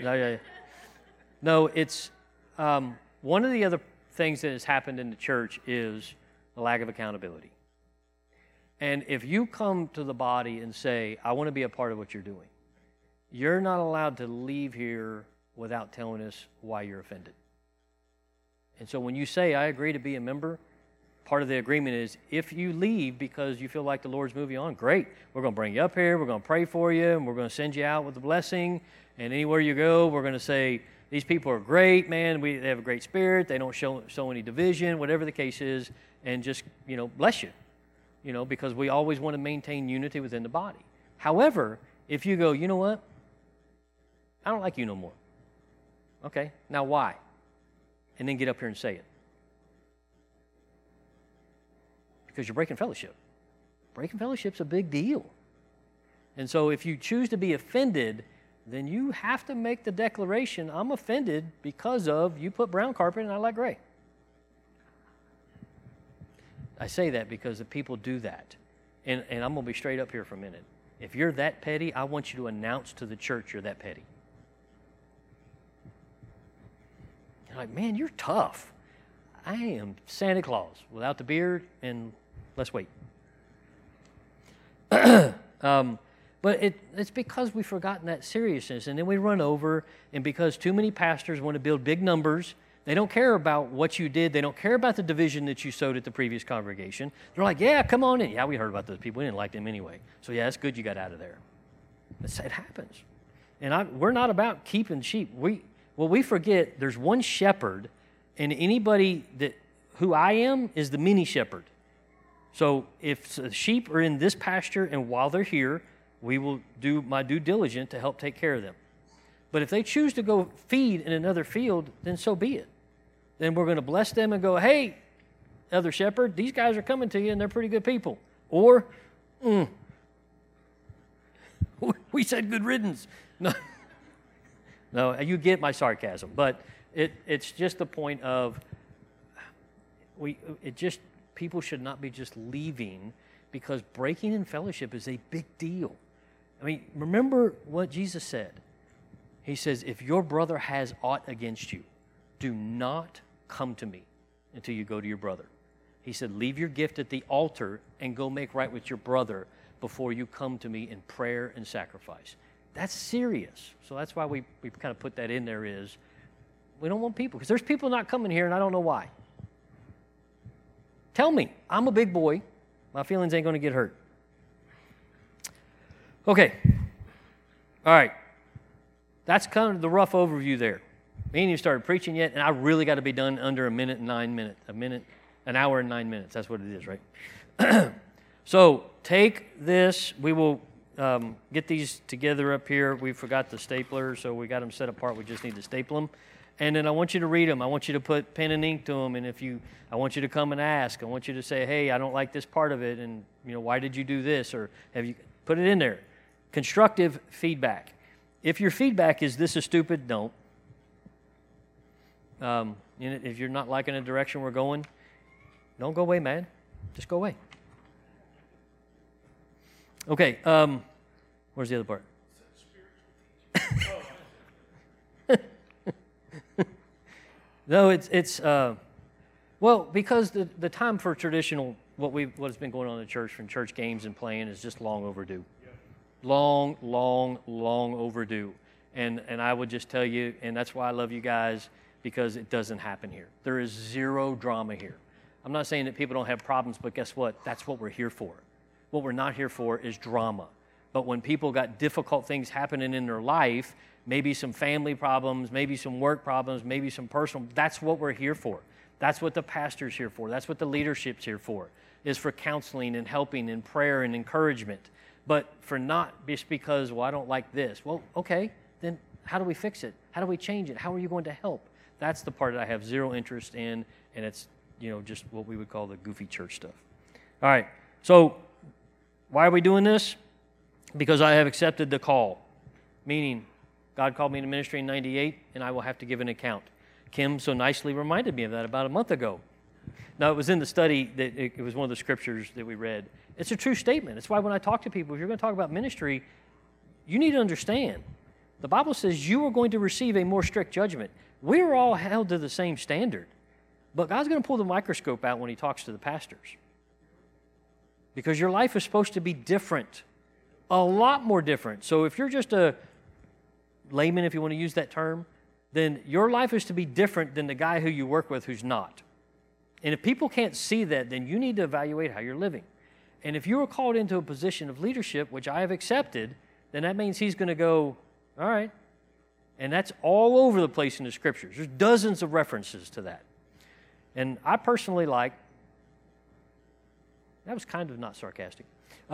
No, it's one of the other things that has happened in the church is the lack of accountability. And if you come to the body and say, I want to be a part of what you're doing, you're not allowed to leave here without telling us why you're offended. And so when you say, I agree to be a member, part of the agreement is if you leave because you feel like the Lord's moving on, great. We're going to bring you up here. We're going to pray for you. And we're going to send you out with a blessing. And anywhere you go, we're going to say, these people are great, man. They have a great spirit. They don't show any division, whatever the case is. And just, bless you, because we always want to maintain unity within the body. However, if you go, you know what? I don't like you no more. Okay, now why? And then get up here and say it. Because you're breaking fellowship. Breaking fellowship's a big deal. And so if you choose to be offended, then you have to make the declaration, I'm offended because of you put brown carpet and I like gray. I say that because the people do that. And I'm going to be straight up here for a minute. If you're that petty, I want you to announce to the church you're that petty. You're like, man, you're tough. I am Santa Claus without the beard, and let's wait. But it's because we've forgotten that seriousness, and then we run over, and because too many pastors want to build big numbers, they don't care about what you did. They don't care about the division that you sowed at the previous congregation. They're like, yeah, come on in. Yeah, we heard about those people. We didn't like them anyway. So, yeah, it's good you got out of there. It happens. And we're not about keeping sheep. We forget there's one shepherd, and anybody who I am is the mini shepherd. So if sheep are in this pasture, and while they're here, we will do my due diligence to help take care of them. But if they choose to go feed in another field, then so be it. Then we're going to bless them and go, hey, other shepherd, these guys are coming to you, and they're pretty good people. Or, we said good riddance. No, you get my sarcasm. But it's just the point of people should not be just leaving, because breaking in fellowship is a big deal. I mean, remember what Jesus said. He says, if your brother has aught against you, do not come to me until you go to your brother. He said, leave your gift at the altar and go make right with your brother before you come to me in prayer and sacrifice. That's serious. So that's why we kind of put that in there, is we don't want people, because there's people not coming here, and I don't know why. Tell me. I'm a big boy. My feelings ain't going to get hurt. Okay. All right. That's kind of the rough overview there. Me ain't even started preaching yet, and I really got to be done under an hour and 9 minutes. That's what it is, right? So take this. We will get these together up here. We forgot the stapler, so we got them set apart. We just need to staple them. And then I want you to read them. I want you to put pen and ink to them. And I want you to come and ask. I want you to say, hey, I don't like this part of it. And, why did you do this? Or have you put it in there? Constructive feedback. If your feedback is this is stupid, don't. If you're not liking the direction we're going, don't go away, man. Just go away. Okay. Where's the other part? No, because the time for traditional, what's been going on in the church from church games and playing is just long overdue. Yep. Long overdue. And I would just tell you, and that's why I love you guys, because it doesn't happen here. There is zero drama here. I'm not saying that people don't have problems, but guess what? That's what we're here for. What we're not here for is drama. But when people got difficult things happening in their life, maybe some family problems, maybe some work problems, maybe some personal, that's what we're here for. That's what the pastor's here for. That's what the leadership's here for, is for counseling and helping and prayer and encouragement. But for not just because, I don't like this. Well, okay, then how do we fix it? How do we change it? How are you going to help? That's the part that I have zero interest in, and it's, just what we would call the goofy church stuff. All right, so why are we doing this? Because I have accepted the call, meaning God called me into ministry in 98, and I will have to give an account. Kim so nicely reminded me of that about a month ago. Now, it was in the study, that it was one of the scriptures that we read. It's a true statement. It's why when I talk to people, if you're going to talk about ministry, you need to understand. The Bible says you are going to receive a more strict judgment. We're all held to the same standard. But God's going to pull the microscope out when he talks to the pastors. Because your life is supposed to be different. A lot more different. So if you're just a layman, if you want to use that term, then your life is to be different than the guy who you work with who's not. And if people can't see that, then you need to evaluate how you're living. And if you are called into a position of leadership, which I have accepted, then that means he's going to go, all right. And that's all over the place in the scriptures. There's dozens of references to that. And I personally like, that was kind of not sarcastic,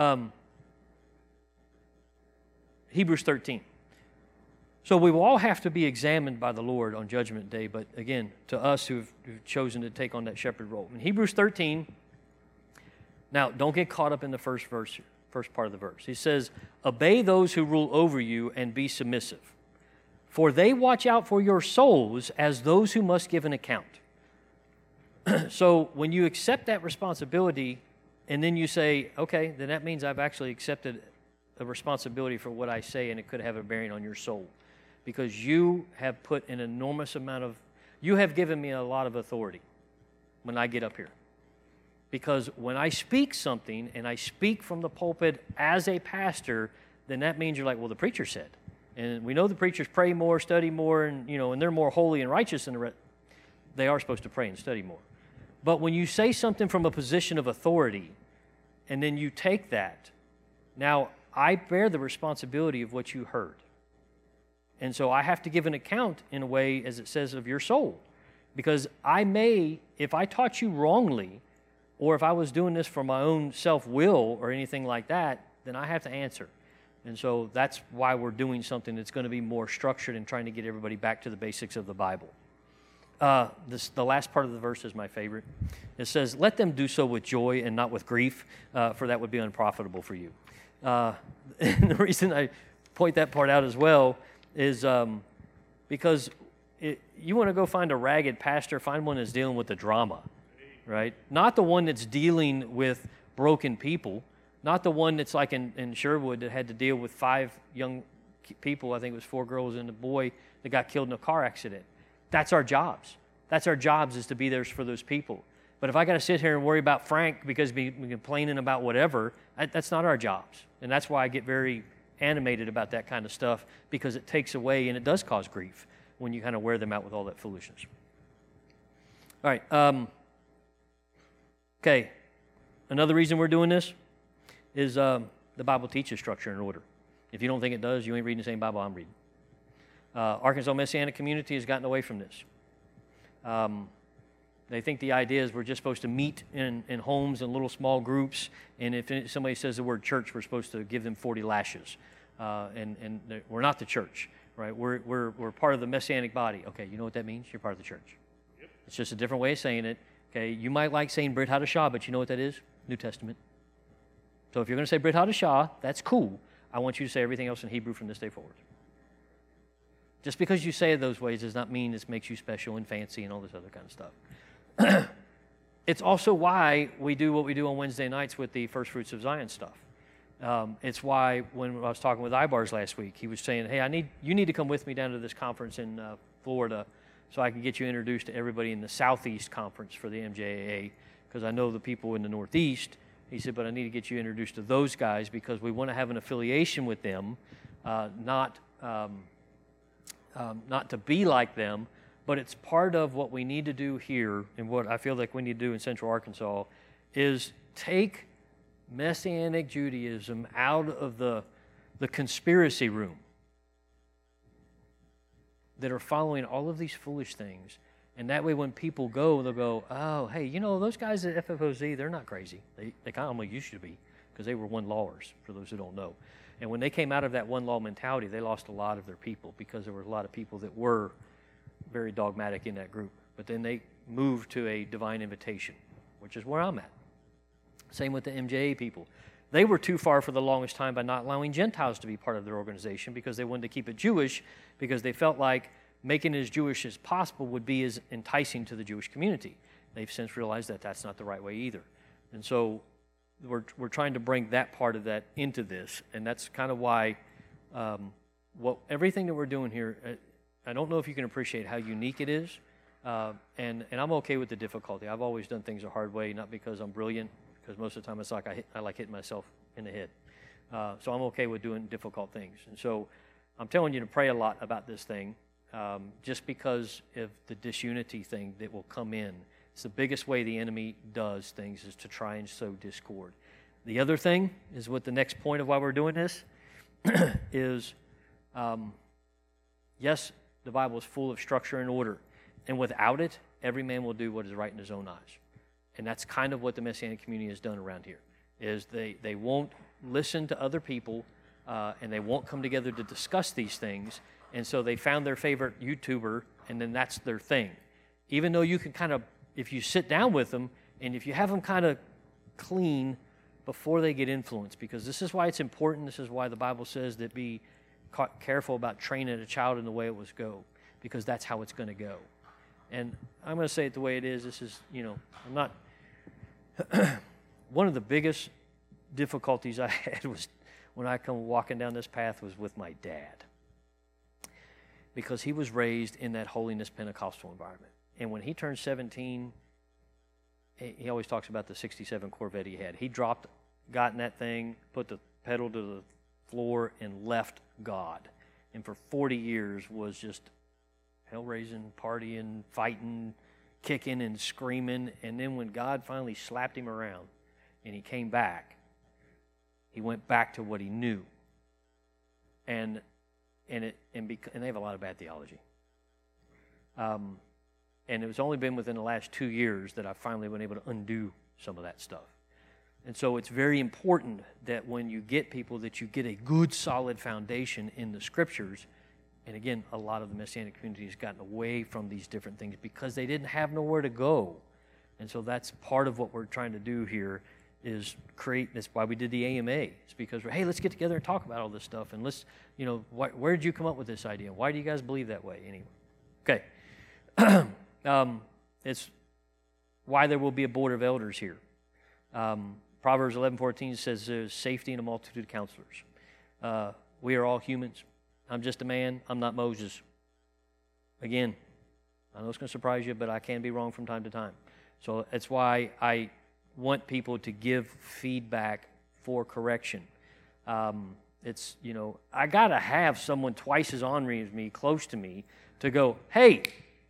Hebrews 13. So we will all have to be examined by the Lord on Judgment Day, but again, to us who've chosen to take on that shepherd role. In Hebrews 13, now don't get caught up in the first part of the verse. He says, obey those who rule over you and be submissive, for they watch out for your souls as those who must give an account. So when you accept that responsibility and then you say, okay, then that means I've actually accepted a responsibility for what I say, and it could have a bearing on your soul. Because you have put an enormous amount of, you have given me a lot of authority when I get up here. Because when I speak something and I speak from the pulpit as a pastor, then that means you're like, well, the preacher said. And we know the preachers pray more, study more, and and they're more holy and righteous than the rest. They are supposed to pray and study more. But when you say something from a position of authority, and then you take that, now I bear the responsibility of what you heard. And so I have to give an account in a way, as it says, of your soul. Because I may, if I taught you wrongly, or if I was doing this for my own self-will or anything like that, then I have to answer. And so that's why we're doing something that's going to be more structured and trying to get everybody back to the basics of the Bible. The last part of the verse is my favorite. It says, let them do so with joy and not with grief, for that would be unprofitable for you. And the reason I point that part out as well is because you want to go find a ragged pastor, find one that's dealing with the drama, right? Not the one that's dealing with broken people. Not the one that's like in Sherwood that had to deal with 5 young people, I think it was 4 girls and a boy that got killed in a car accident. That's our jobs. That's our jobs, is to be there for those people. But if I got to sit here and worry about Frank because we're complaining about whatever, that's not our jobs. And that's why I get very animated about that kind of stuff, because it takes away and it does cause grief when you kind of wear them out with all that foolishness. All right. Okay. Another reason we're doing this is the Bible teaches structure and order. If you don't think it does, you ain't reading the same Bible I'm reading. Arkansas Messianic Community has gotten away from this. They think the idea is we're just supposed to meet in homes and little small groups, and if somebody says the word church, we're supposed to give them 40 lashes. And we're not the church, right? We're part of the Messianic body. Okay, you know what that means? You're part of the church. Yep. It's just a different way of saying it. Okay, you might like saying Brit Hadashah, but you know what that is? New Testament. So if you're going to say Brit Hadashah, that's cool. I want you to say everything else in Hebrew from this day forward. Just because you say it those ways does not mean this makes you special and fancy and all this other kind of stuff. It's also why we do what we do on Wednesday nights with the First Fruits of Zion stuff. It's why when I was talking with Ibars last week, he was saying, hey, you need to come with me down to this conference in Florida so I can get you introduced to everybody in the Southeast Conference for the MJAA, because I know the people in the Northeast. He said, but I need to get you introduced to those guys because we want to have an affiliation with them, not to be like them, but it's part of what we need to do here, and what I feel like we need to do in Central Arkansas is take Messianic Judaism out of the conspiracy room that are following all of these foolish things. And that way when people go, they'll go, oh, hey, those guys at FFOZ, they're not crazy. They kind of used to be, because they were one-lawers, for those who don't know. And when they came out of that one-law mentality, they lost a lot of their people, because there were a lot of people that were very dogmatic in that group. But then they moved to a divine invitation, which is where I'm at. Same with the MJA people. They were too far for the longest time by not allowing Gentiles to be part of their organization, because they wanted to keep it Jewish, because they felt like making it as Jewish as possible would be as enticing to the Jewish community. They've since realized that that's not the right way either. And so we're trying to bring that part of that into this, and that's kind of why everything that we're doing here, I don't know if you can appreciate how unique it is, and I'm okay with the difficulty. I've always done things a hard way, not because I'm brilliant, because most of the time it's like I like hitting myself in the head. So I'm okay with doing difficult things. And so I'm telling you to pray a lot about this thing, just because of the disunity thing that will come in. It's the biggest way the enemy does things, is to try and sow discord. The other thing is, what the next point of why we're doing this is, yes, the Bible is full of structure and order, and without it, every man will do what is right in his own eyes. And that's kind of what the Messianic community has done around here, is they won't listen to other people, and they won't come together to discuss these things, and so they found their favorite YouTuber, and then that's their thing. Even though you can kind of, if you sit down with them, and if you have them kind of clean before they get influenced, because this is why it's important, this is why the Bible says that be careful about training a child in the way it was go, because that's how it's going to go. And I'm going to say it the way it is. This is, I'm not, one of the biggest difficulties I had was when I come walking down this path was with my dad. because he was raised in that holiness Pentecostal environment. And when he turned 17, he always talks about the 67 Corvette he had. He got in that thing, put the pedal to the floor, and left God. And for 40 years was just hell-raising, partying, fighting, kicking and screaming. And then when God finally slapped him around and he came back, he went back to what he knew. And they have a lot of bad theology. And it's only been within the last 2 years that I've finally been able to undo some of that stuff. And so it's very important that when you get people, that you get a good, solid foundation in the Scriptures. And again, a lot of the Messianic community has gotten away from these different things because they didn't have nowhere to go. And so that's part of what we're trying to do here, is create, that's why we did the AMA. It's because, hey, let's get together and talk about all this stuff. And let's, where did you come up with this idea? Why do you guys believe that way anyway? Okay. It's why there will be a board of elders here. Proverbs 11:14 says there's safety in a multitude of counselors. We are all humans. I'm just a man. I'm not Moses. Again, I know it's going to surprise you, but I can be wrong from time to time. So that's why I want people to give feedback for correction. It's, I got to have someone twice as ornery as me, close to me, to go, hey,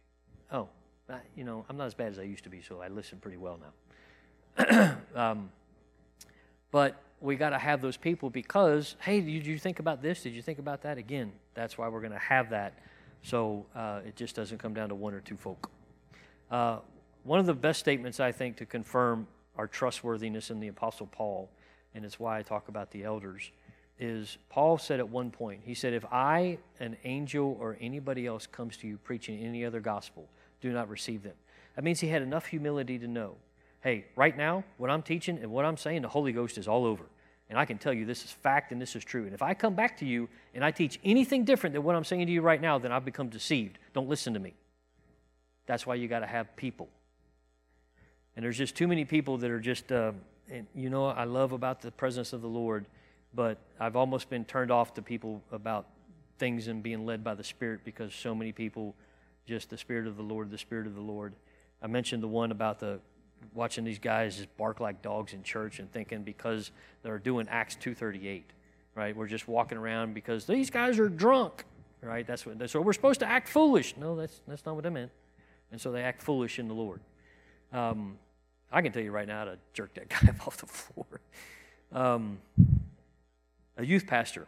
I'm not as bad as I used to be, so I listen pretty well now. But we got to have those people because, hey, did you think about this? Did you think about that? Again, that's why we're going to have that, so it just doesn't come down to one or two folk. One of the best statements, I think, to confirm our trustworthiness in the Apostle Paul, and it's why I talk about the elders, is Paul said at one point, he said, if I, an angel, or anybody else comes to you preaching any other gospel, do not receive them. That means he had enough humility to know, hey, right now, what I'm teaching and what I'm saying, the Holy Ghost is all over. And I can tell you this is fact and this is true. And if I come back to you and I teach anything different than what I'm saying to you right now, then I've become deceived. Don't listen to me. That's why you got to have people. And there's just too many people that are just, I love about the presence of the Lord, but I've almost been turned off to people about things and being led by the Spirit because so many people, just the Spirit of the Lord, the Spirit of the Lord. I mentioned the one about watching these guys just bark like dogs in church and thinking because they're doing Acts 2:38, right? We're just walking around because these guys are drunk, right? So we're supposed to act foolish. No, that's not what I meant. And so they act foolish in the Lord. I can tell you right now how to jerk that guy off the floor. A youth pastor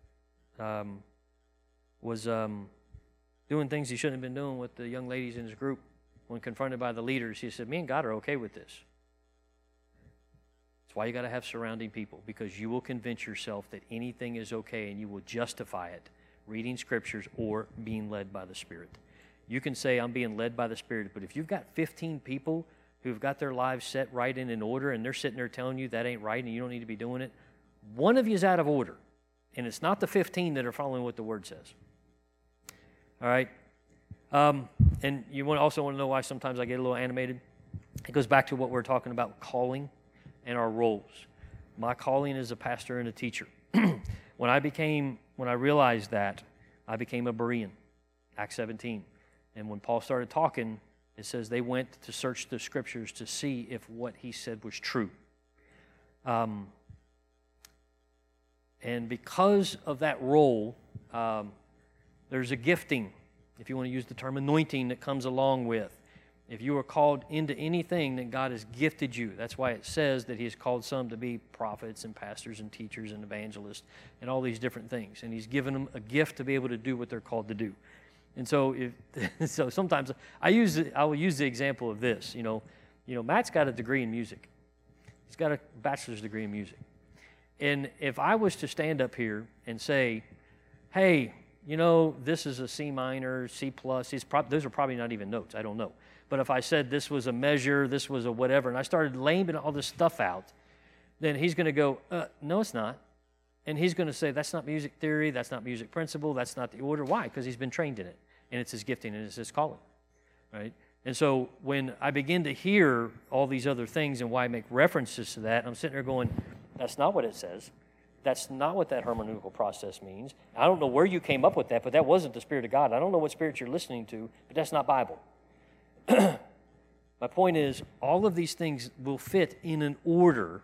was doing things he shouldn't have been doing with the young ladies in his group. When confronted by the leaders, he said, me and God are okay with this. That's why you got to have surrounding people, because you will convince yourself that anything is okay and you will justify it reading scriptures or being led by the Spirit. You can say, I'm being led by the Spirit, but if you've got 15 people who've got their lives set right and in order and they're sitting there telling you that ain't right and you don't need to be doing it, one of you is out of order. And it's not the 15 that are following what the Word says. All right? And you also want to know why sometimes I get a little animated? It goes back to what we're talking about, calling and our roles. My calling is a pastor and a teacher. When I realized that, I became a Berean, Acts 17. And when Paul started talking, it says they went to search the Scriptures to see if what he said was true. And because of that role, there's a gifting, if you want to use the term anointing, that comes along with. If you are called into anything, then God has gifted you. That's why it says that He has called some to be prophets and pastors and teachers and evangelists and all these different things. And He's given them a gift to be able to do what they're called to do. And so, so sometimes I will use the example of this. Matt's got a degree in music. He's got a bachelor's degree in music. And if I was to stand up here and say, hey, this is a C minor, C plus, those are probably not even notes, I don't know. But if I said this was a measure, this was a whatever, and I started laying all this stuff out, then he's going to go, no, it's not. And he's going to say, that's not music theory, that's not music principle, that's not the order. Why? Because he's been trained in it, and it's his gifting, and it's his calling, right? And so when I begin to hear all these other things and why I make references to that, I'm sitting there going, that's not what it says. That's not what that hermeneutical process means. I don't know where you came up with that, but that wasn't the Spirit of God. I don't know what spirit you're listening to, but that's not Bible. My point is, all of these things will fit in an order,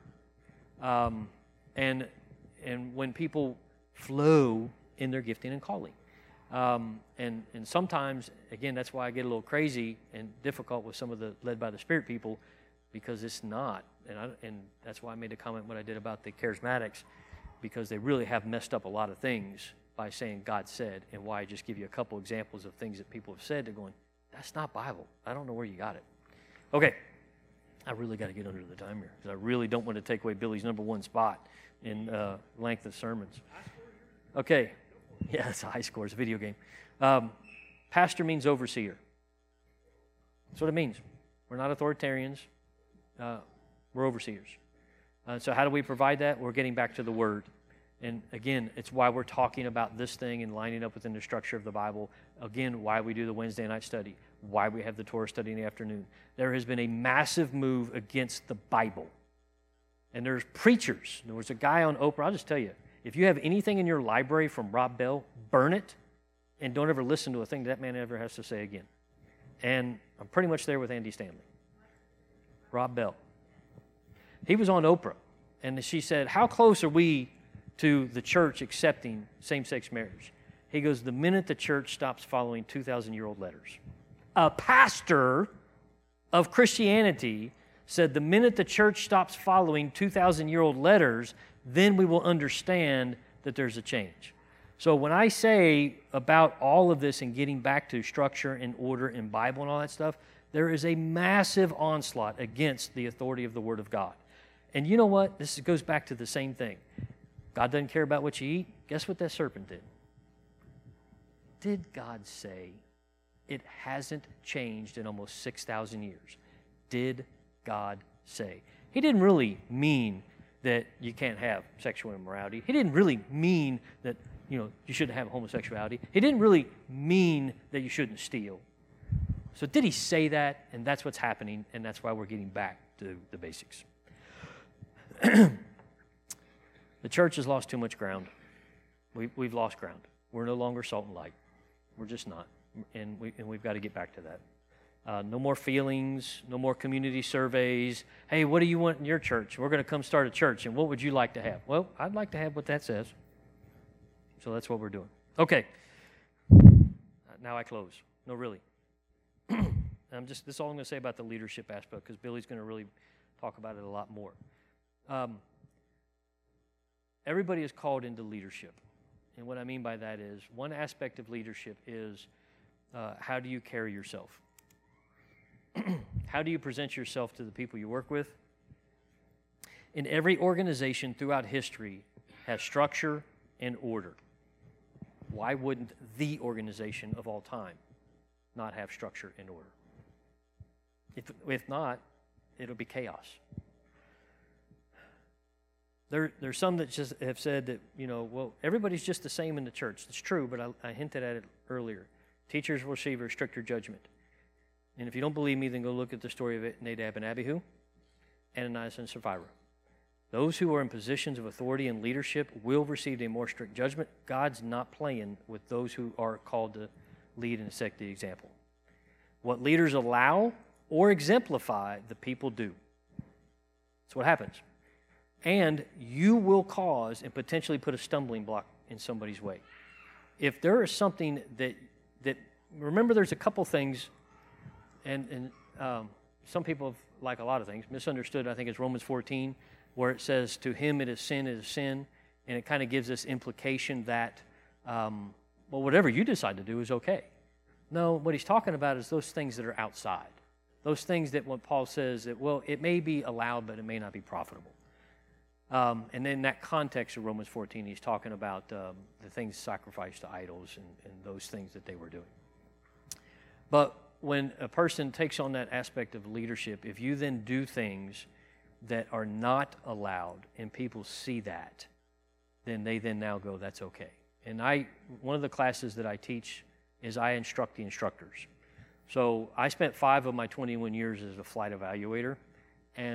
and when people flow in their gifting and calling. And sometimes, again, that's why I get a little crazy and difficult with some of the led by the Spirit people, because it's not. And that's why I made a comment what I did about the charismatics, because they really have messed up a lot of things by saying God said, and why I just give you a couple examples of things that people have said. They're going, that's not Bible. I don't know where you got it. Okay, I really got to get under the time here, because I really don't want to take away Billy's #1 spot in length of sermons. Okay, yeah, it's a high score. It's a video game. Pastor means overseer. That's what it means. We're not authoritarians. We're overseers. So how do we provide that? We're getting back to the Word. And again, it's why we're talking about this thing and lining up within the structure of the Bible. Again, why we do the Wednesday night study, why we have the Torah study in the afternoon. There has been a massive move against the Bible. And there's preachers. There was a guy on Oprah. I'll just tell you, if you have anything in your library from Rob Bell, burn it and don't ever listen to a thing that man ever has to say again. And I'm pretty much there with Andy Stanley. Rob Bell. He was on Oprah, and she said, how close are we to the church accepting same-sex marriage? He goes, the minute the church stops following 2,000-year-old letters. A pastor of Christianity said the minute the church stops following 2,000-year-old letters, then we will understand that there's a change. So when I say about all of this and getting back to structure and order and Bible and all that stuff, there is a massive onslaught against the authority of the Word of God. And you know what? This goes back to the same thing. God doesn't care about what you eat. Guess what that serpent did? Did God say? It hasn't changed in almost 6,000 years. Did God say? He didn't really mean that you can't have sexual immorality. He didn't really mean that, you shouldn't have homosexuality. He didn't really mean that you shouldn't steal. So did he say that? And that's what's happening, and that's why we're getting back to the basics. The church has lost too much ground. We've lost ground. We're no longer salt and light. We're just not. And we've got to get back to that. No more feelings, no more community surveys. Hey, what do you want in your church? We're going to come start a church, and what would you like to have? Well, I'd like to have what that says. So that's what we're doing. Okay. Now I close. No, really. This is all I'm going to say about the leadership aspect, because Billy's going to really talk about it a lot more. Everybody is called into leadership. And what I mean by that is, one aspect of leadership is how do you carry yourself? How do you present yourself to the people you work with? In every organization throughout history has structure and order. Why wouldn't the organization of all time not have structure and order? If not, it'll be chaos. There's some that just have said that, well, everybody's just the same in the church. It's true, but I hinted at it earlier. Teachers will receive a stricter judgment. And if you don't believe me, then go look at the story of Nadab and Abihu, Ananias and Sapphira. Those who are in positions of authority and leadership will receive a more strict judgment. God's not playing with those who are called to lead and set the example. What leaders allow or exemplify, the people do. That's what happens. And you will cause and potentially put a stumbling block in somebody's way. If there is something that remember, there's a couple things, and some people have, like a lot of things, misunderstood. I think it's Romans 14, where it says, to him it is sin, and it kind of gives this implication that, well, whatever you decide to do is okay. No, what he's talking about is those things that are outside. Those things that what Paul says that, well, it may be allowed, but it may not be profitable. And in that context of Romans 14, he's talking about the things sacrificed to idols and those things that they were doing. But when a person takes on that aspect of leadership, if you then do things that are not allowed and people see that, then they then now go, that's okay. And one of the classes that I teach is I instruct the instructors. So I spent 5 of my 21 years as a flight evaluator, and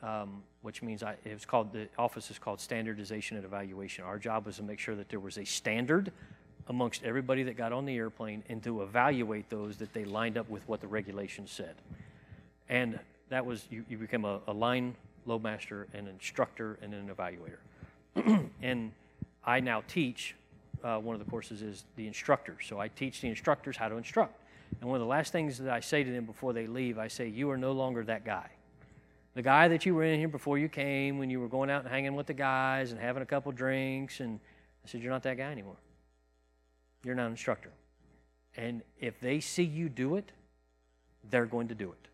which means the office is called Standardization and Evaluation. Our job was to make sure that there was a standard amongst everybody that got on the airplane and to evaluate those that they lined up with what the regulations said. And that was, you became a line loadmaster, an instructor, and an evaluator. And I now teach, one of the courses is the instructor. So I teach the instructors how to instruct. And one of the last things that I say to them before they leave, I say, you are no longer that guy. The guy that you were in here before you came, when you were going out and hanging with the guys and having a couple drinks, and I said, you're not that guy anymore. You're not an instructor. And if they see you do it, they're going to do it.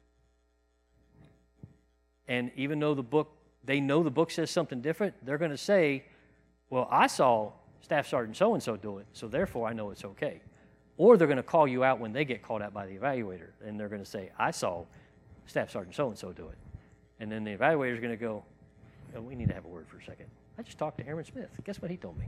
And even though they know the book says something different, they're going to say, well, I saw Staff Sergeant so-and-so do it, so therefore I know it's okay. Or they're going to call you out when they get called out by the evaluator, and they're going to say, I saw Staff Sergeant so-and-so do it. And then the evaluator is going to go, oh, we need to have a word for a second. I just talked to Aaron Smith. Guess what he told me?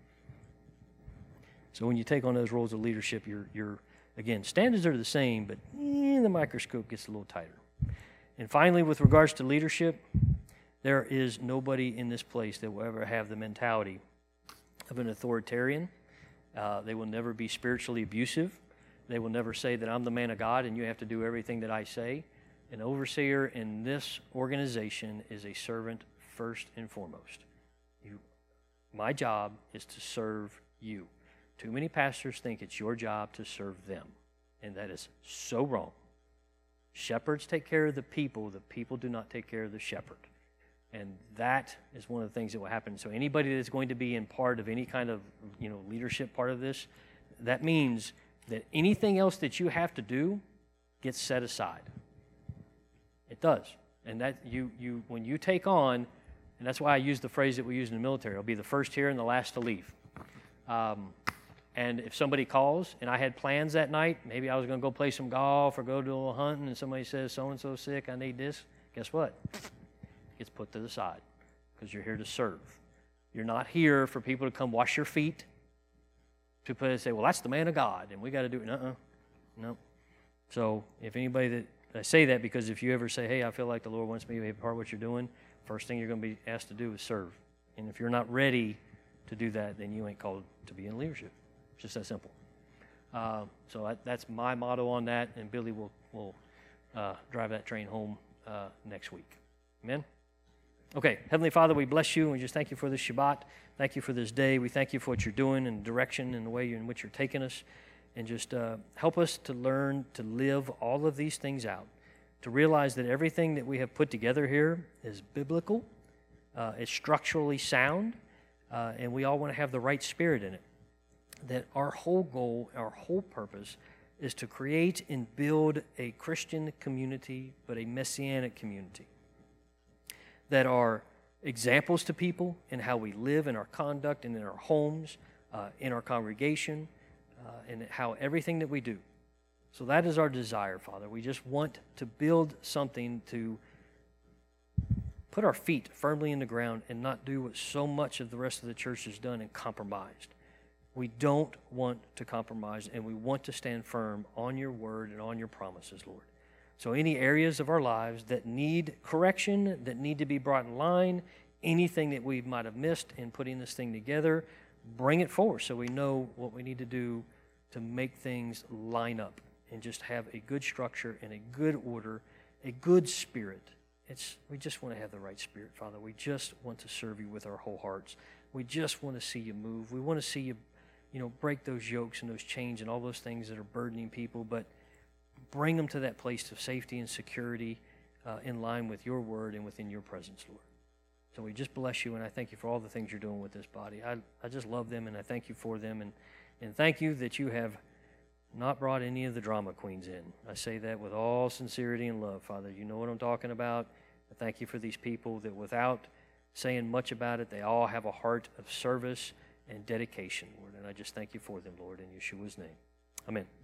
So when you take on those roles of leadership, you're again, standards are the same, but the microscope gets a little tighter. And finally, with regards to leadership, there is nobody in this place that will ever have the mentality of an authoritarian. They will never be spiritually abusive. They will never say that I'm the man of God and you have to do everything that I say. An overseer in this organization is a servant first and foremost. My job is to serve you. Too many pastors think it's your job to serve them, and that is so wrong. Shepherds take care of the people do not take care of the shepherd. And that is one of the things that will happen. So anybody that's going to be in part of any kind of leadership part of this, that means that anything else that you have to do gets set aside. It does. And that when you take on, and that's why I use the phrase that we use in the military, I'll be the first here and the last to leave. And if somebody calls and I had plans that night, maybe I was going to go play some golf or go do a little hunting, and somebody says, so-and-so sick, I need this, guess what? It gets put to the side because you're here to serve. You're not here for people to come wash your feet, to put and say, well, that's the man of God, and we got to do it. No. So if anybody that, I say that because if you ever say, hey, I feel like the Lord wants me to be a part of what you're doing, first thing you're going to be asked to do is serve. And if you're not ready to do that, then you ain't called to be in leadership. It's just that simple. So that's my motto on that, and Billy will drive that train home next week. Amen? Okay, Heavenly Father, we bless you, and we just thank you for this Shabbat. Thank you for this day. We thank you for what you're doing and direction and the way in which you're taking us. And just help us to learn to live all of these things out, to realize that everything that we have put together here is biblical, it's structurally sound, and we all want to have the right spirit in it. That our whole goal, our whole purpose is to create and build a Christian community, but a messianic community. That are examples to people in how we live, in our conduct, and in our homes, in our congregation, and how everything that we do. So that is our desire, Father. We just want to build something to put our feet firmly in the ground and not do what so much of the rest of the church has done and compromised. We don't want to compromise, and we want to stand firm on your word and on your promises, Lord. So any areas of our lives that need correction, that need to be brought in line, anything that we might have missed in putting this thing together, bring it forward so we know what we need to do to make things line up and just have a good structure and a good order, a good spirit. We just want to have the right spirit, Father. We just want to serve you with our whole hearts. We just want to see you move. We want to see you, break those yokes and those chains and all those things that are burdening people, but bring them to that place of safety and security in line with your word and within your presence, Lord. So we just bless you, and I thank you for all the things you're doing with this body. I just love them, and I thank you for them, and thank you that you have not brought any of the drama queens in. I say that with all sincerity and love, Father. You know what I'm talking about. I thank you for these people that without saying much about it, they all have a heart of service and dedication, Lord. And I just thank you for them, Lord, in Yeshua's name. Amen.